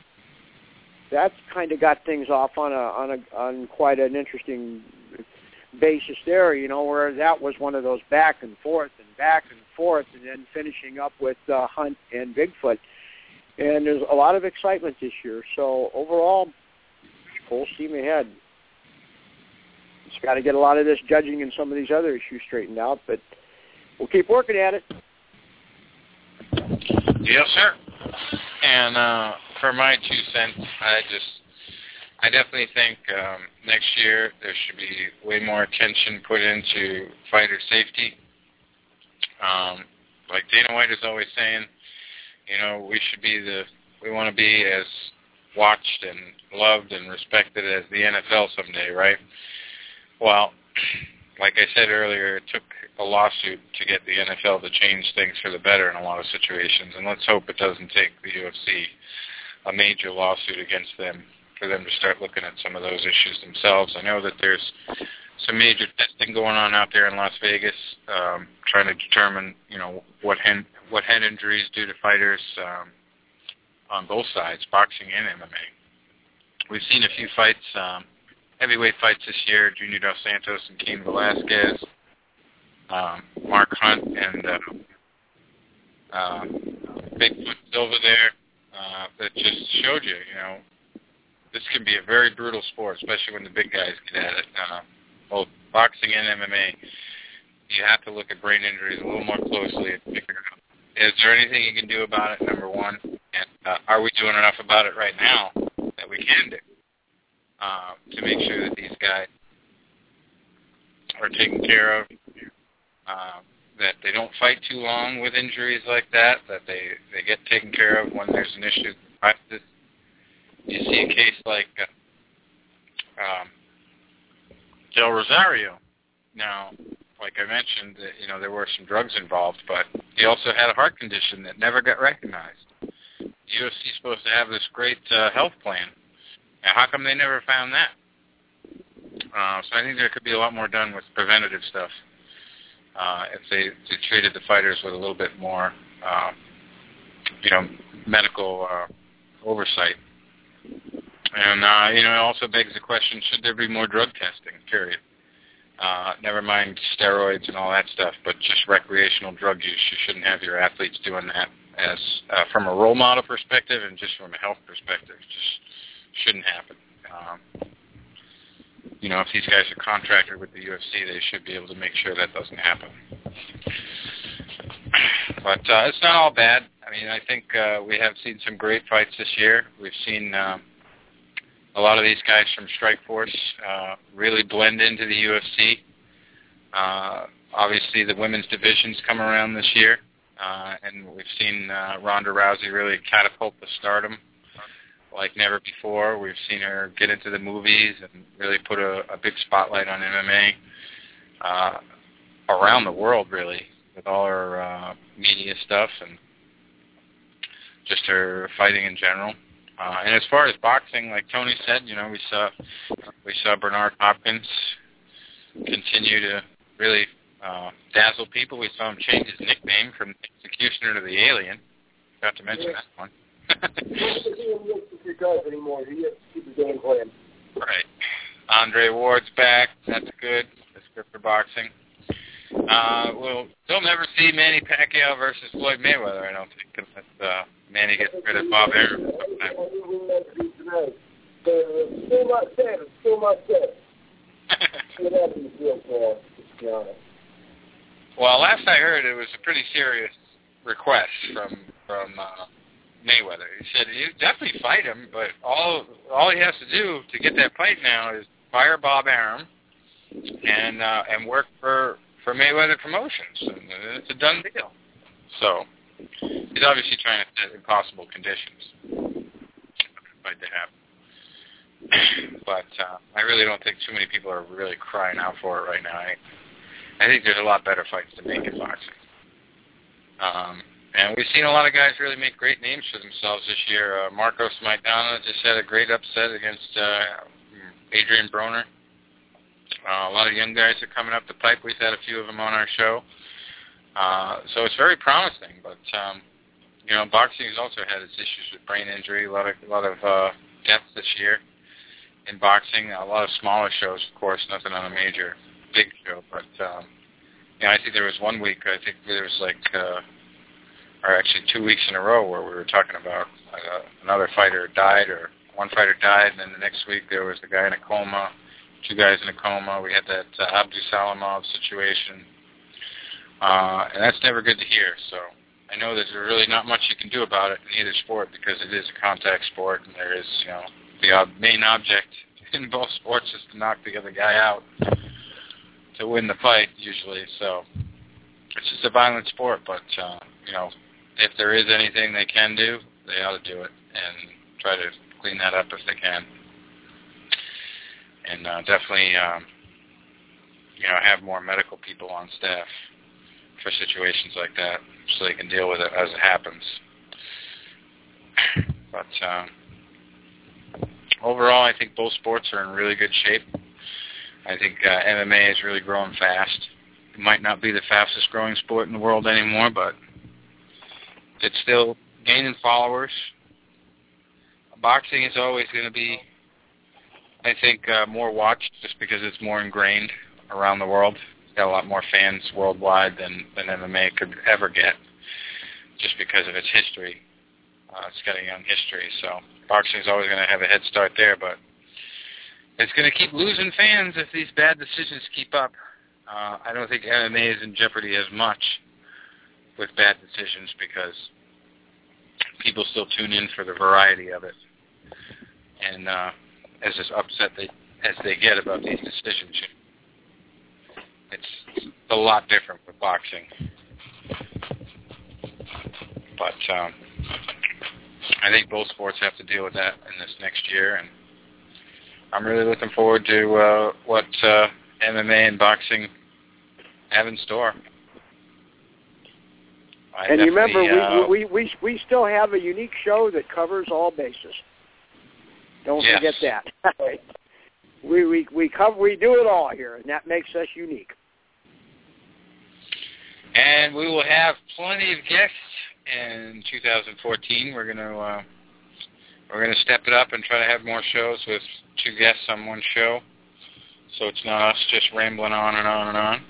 That's kind of got things off on a on a on quite an interesting basis there, you know, where that was one of those back and forth and back and forth, and then finishing up with uh, Hunt and Bigfoot. And there's a lot of excitement this year. So overall, full steam ahead. Just got to get a lot of this judging and some of these other issues straightened out, but we'll keep working at it. Yes, sir. And uh, for my two cents, I just, I definitely think um, next year there should be way more attention put into fighter safety. Um, like Dana White is always saying, you know, we should be the, we want to be as watched and loved and respected as the N F L someday, right? Well, like I said earlier, it took a lawsuit to get the N F L to change things for the better in a lot of situations, and let's hope it doesn't take the U F C a major lawsuit against them for them to start looking at some of those issues themselves. I know that there's some major testing going on out there in Las Vegas, um, trying to determine, you know, what head, what head injuries do to fighters um, on both sides, boxing and M M A. We've seen a few fights, um, heavyweight fights this year, Junior Dos Santos and Cain Velasquez, um, Mark Hunt and uh, uh, Bigfoot Silva there. Uh, that just showed you, you know, this can be a very brutal sport, especially when the big guys get at it. Uh, both boxing and M M A, you have to look at brain injuries a little more closely and figure out, is there anything you can do about it, number one, and uh, are we doing enough about it right now that we can do uh, to make sure that these guys are taken care of, uh, that they don't fight too long with injuries like that, that they, they get taken care of when there's an issue. You see a case like uh, um, Del Rosario. Now, like I mentioned, uh, you know, there were some drugs involved, but he also had a heart condition that never got recognized. The U F C is supposed to have this great uh, health plan. Now, how come they never found that? Uh, so I think there could be a lot more done with preventative stuff uh, if they, they treated the fighters with a little bit more, uh, you know, medical uh, oversight. And, uh, you know, it also begs the question, should there be more drug testing, period? Uh, never mind steroids and all that stuff, but just recreational drug use. You shouldn't have your athletes doing that as uh, from a role model perspective and just from a health perspective. It just shouldn't happen. Um, you know, if these guys are contracted with the U F C, they should be able to make sure that doesn't happen. But uh, it's not all bad. I mean, I think uh, we have seen some great fights this year. We've seen uh, a lot of these guys from Strikeforce uh, really blend into the U F C. Uh, obviously, the women's division's come around this year, uh, and we've seen uh, Ronda Rousey really catapult to stardom like never before. We've seen her get into the movies and really put a, a big spotlight on M M A uh, around the world, really, with all her uh, media stuff and just her fighting in general. Uh, and as far as boxing, like Tony said, you know, we saw we saw Bernard Hopkins continue to really uh, dazzle people. We saw him change his nickname from Executioner to the Alien. Forgot to mention yeah. that one. He doesn't look for guys anymore. He has to keep the game plan. Right. Andre Ward's back. That's good. That's good for boxing. Uh, well, they'll never see Manny Pacquiao versus Floyd Mayweather, I don't think, because uh, Manny gets rid of Bob Arum sometime. Still not dead. Still not dead. Well, last I heard, it was a pretty serious request from from uh, Mayweather. He said, you definitely fight him, but all all he has to do to get that fight now is fire Bob Arum and uh, and work for, for Mayweather Promotions, and it's a done deal. So he's obviously trying to set impossible conditions for the fight to happen. But uh, I really don't think too many people are really crying out for it right now. I, I think there's a lot better fights to make in boxing. Um, and we've seen a lot of guys really make great names for themselves this year. Uh, Marcos Maidana just had a great upset against uh, Adrian Broner. Uh, a lot of young guys are coming up the pipe. We've had a few of them on our show. Uh, so it's very promising. But, um, you know, boxing has also had its issues with brain injury, a lot of, a lot of uh, deaths this year in boxing. A lot of smaller shows, of course, nothing on a major big show. But, um, you know, I think there was one week, I think there was like, uh, or actually two weeks in a row where we were talking about uh, another fighter died, or one fighter died, and then the next week there was the guy in a coma, two guys in a coma. We had that uh, Abdul Salamov situation, uh, and that's never good to hear. So I know there's really not much you can do about it in either sport, because it is a contact sport, and there is, you know, the ob- main object in both sports is to knock the other guy out to win the fight usually. So it's just a violent sport, but uh, you know, if there is anything they can do, they ought to do it and try to clean that up if they can. And uh, definitely, um, you know, have more medical people on staff for situations like that so they can deal with it as it happens. But uh, overall, I think both sports are in really good shape. I think uh, M M A is really growing fast. It might not be the fastest growing sport in the world anymore, but it's still gaining followers. Boxing is always going to be, I think, uh, more watched just because it's more ingrained around the world. It's got a lot more fans worldwide than, than M M A could ever get, just because of its history. Uh, it's got a young history, so boxing is always going to have a head start there, but it's going to keep losing fans if these bad decisions keep up. Uh, I don't think M M A is in jeopardy as much with bad decisions, because people still tune in for the variety of it. And uh, as upset they, as they get about these decisions, it's a lot different with boxing. But um, I think both sports have to deal with that in this next year, and I'm really looking forward to uh, what uh, M M A and boxing have in store. I and you remember, uh, we, we we we still have a unique show that covers all bases. Don't yes. forget that. we we we cover we do it all here, and that makes us unique. And we will have plenty of guests in two thousand fourteen. We're gonna uh, we're gonna step it up and try to have more shows with two guests on one show, so it's not us just rambling on and on and on.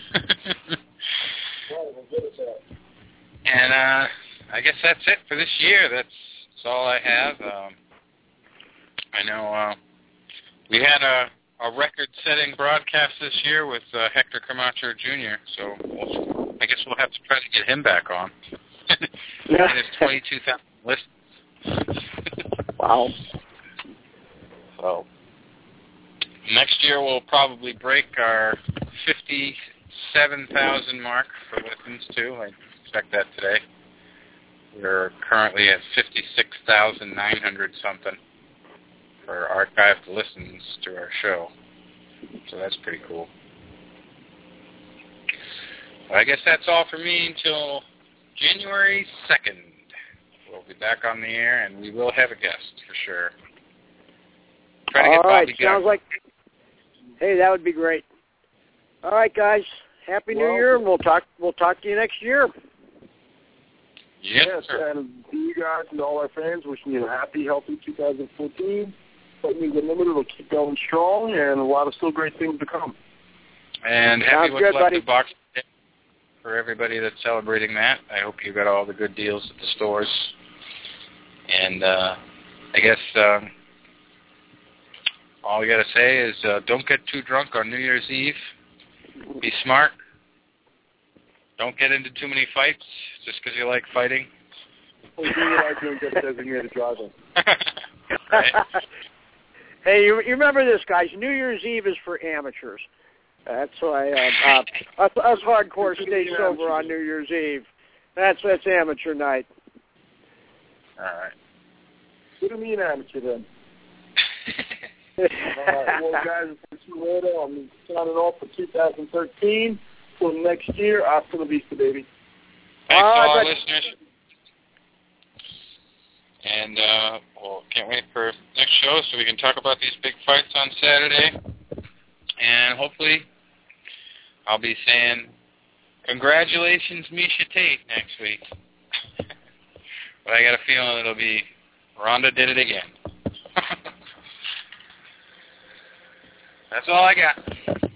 And uh, I guess that's it for this year. That's, that's all I have. Um, I know uh, we had a, a record-setting broadcast this year with uh, Hector Camacho Junior, so we'll, I guess we'll have to try to get him back on. And his twenty-two thousand listens. Wow. So next year we'll probably break our fifty-seven thousand mark for listens, too. I checked that today. We're currently at fifty-six thousand nine hundred something for archived listens to our show. So that's pretty cool. Well, I guess that's all for me until January second. We'll be back on the air, and we will have a guest for sure. Try to all get right, Bobby sounds Gunn. like, hey, that would be great. All right, guys, Happy New Well, Year, and we'll talk, we'll talk to you next year. Yes, Yes, sir. and to you guys and all our fans, wishing you a happy, healthy two thousand fourteen. Lightning Unlimited will keep going strong, and a lot of still great things to come. And happy Sounds What's good, Left buddy. of Boxing Day for everybody that's celebrating that. I hope you got all the good deals at the stores. And uh, I guess um, all we got to say is uh, don't get too drunk on New Year's Eve. Be smart. Don't get into too many fights just because you like fighting. Hopefully you guys don't get designated driver. Right? Hey, you, you remember this, guys? New Year's Eve is for amateurs. That's why uh, uh, us, us hardcore stay sober on New Year's Eve. That's that's amateur night. All right. What do you mean amateur then? All right, well, guys, see you later. I'm signing off for two thousand thirteen. Till next year, hasta la vista, baby. Thanks All to right, all our but- listeners. And, uh, well, can't wait for next show so we can talk about these big fights on Saturday. And hopefully I'll be saying, congratulations, Misha Tate, next week. But I got a feeling it'll be Ronda did it again. That's all I got.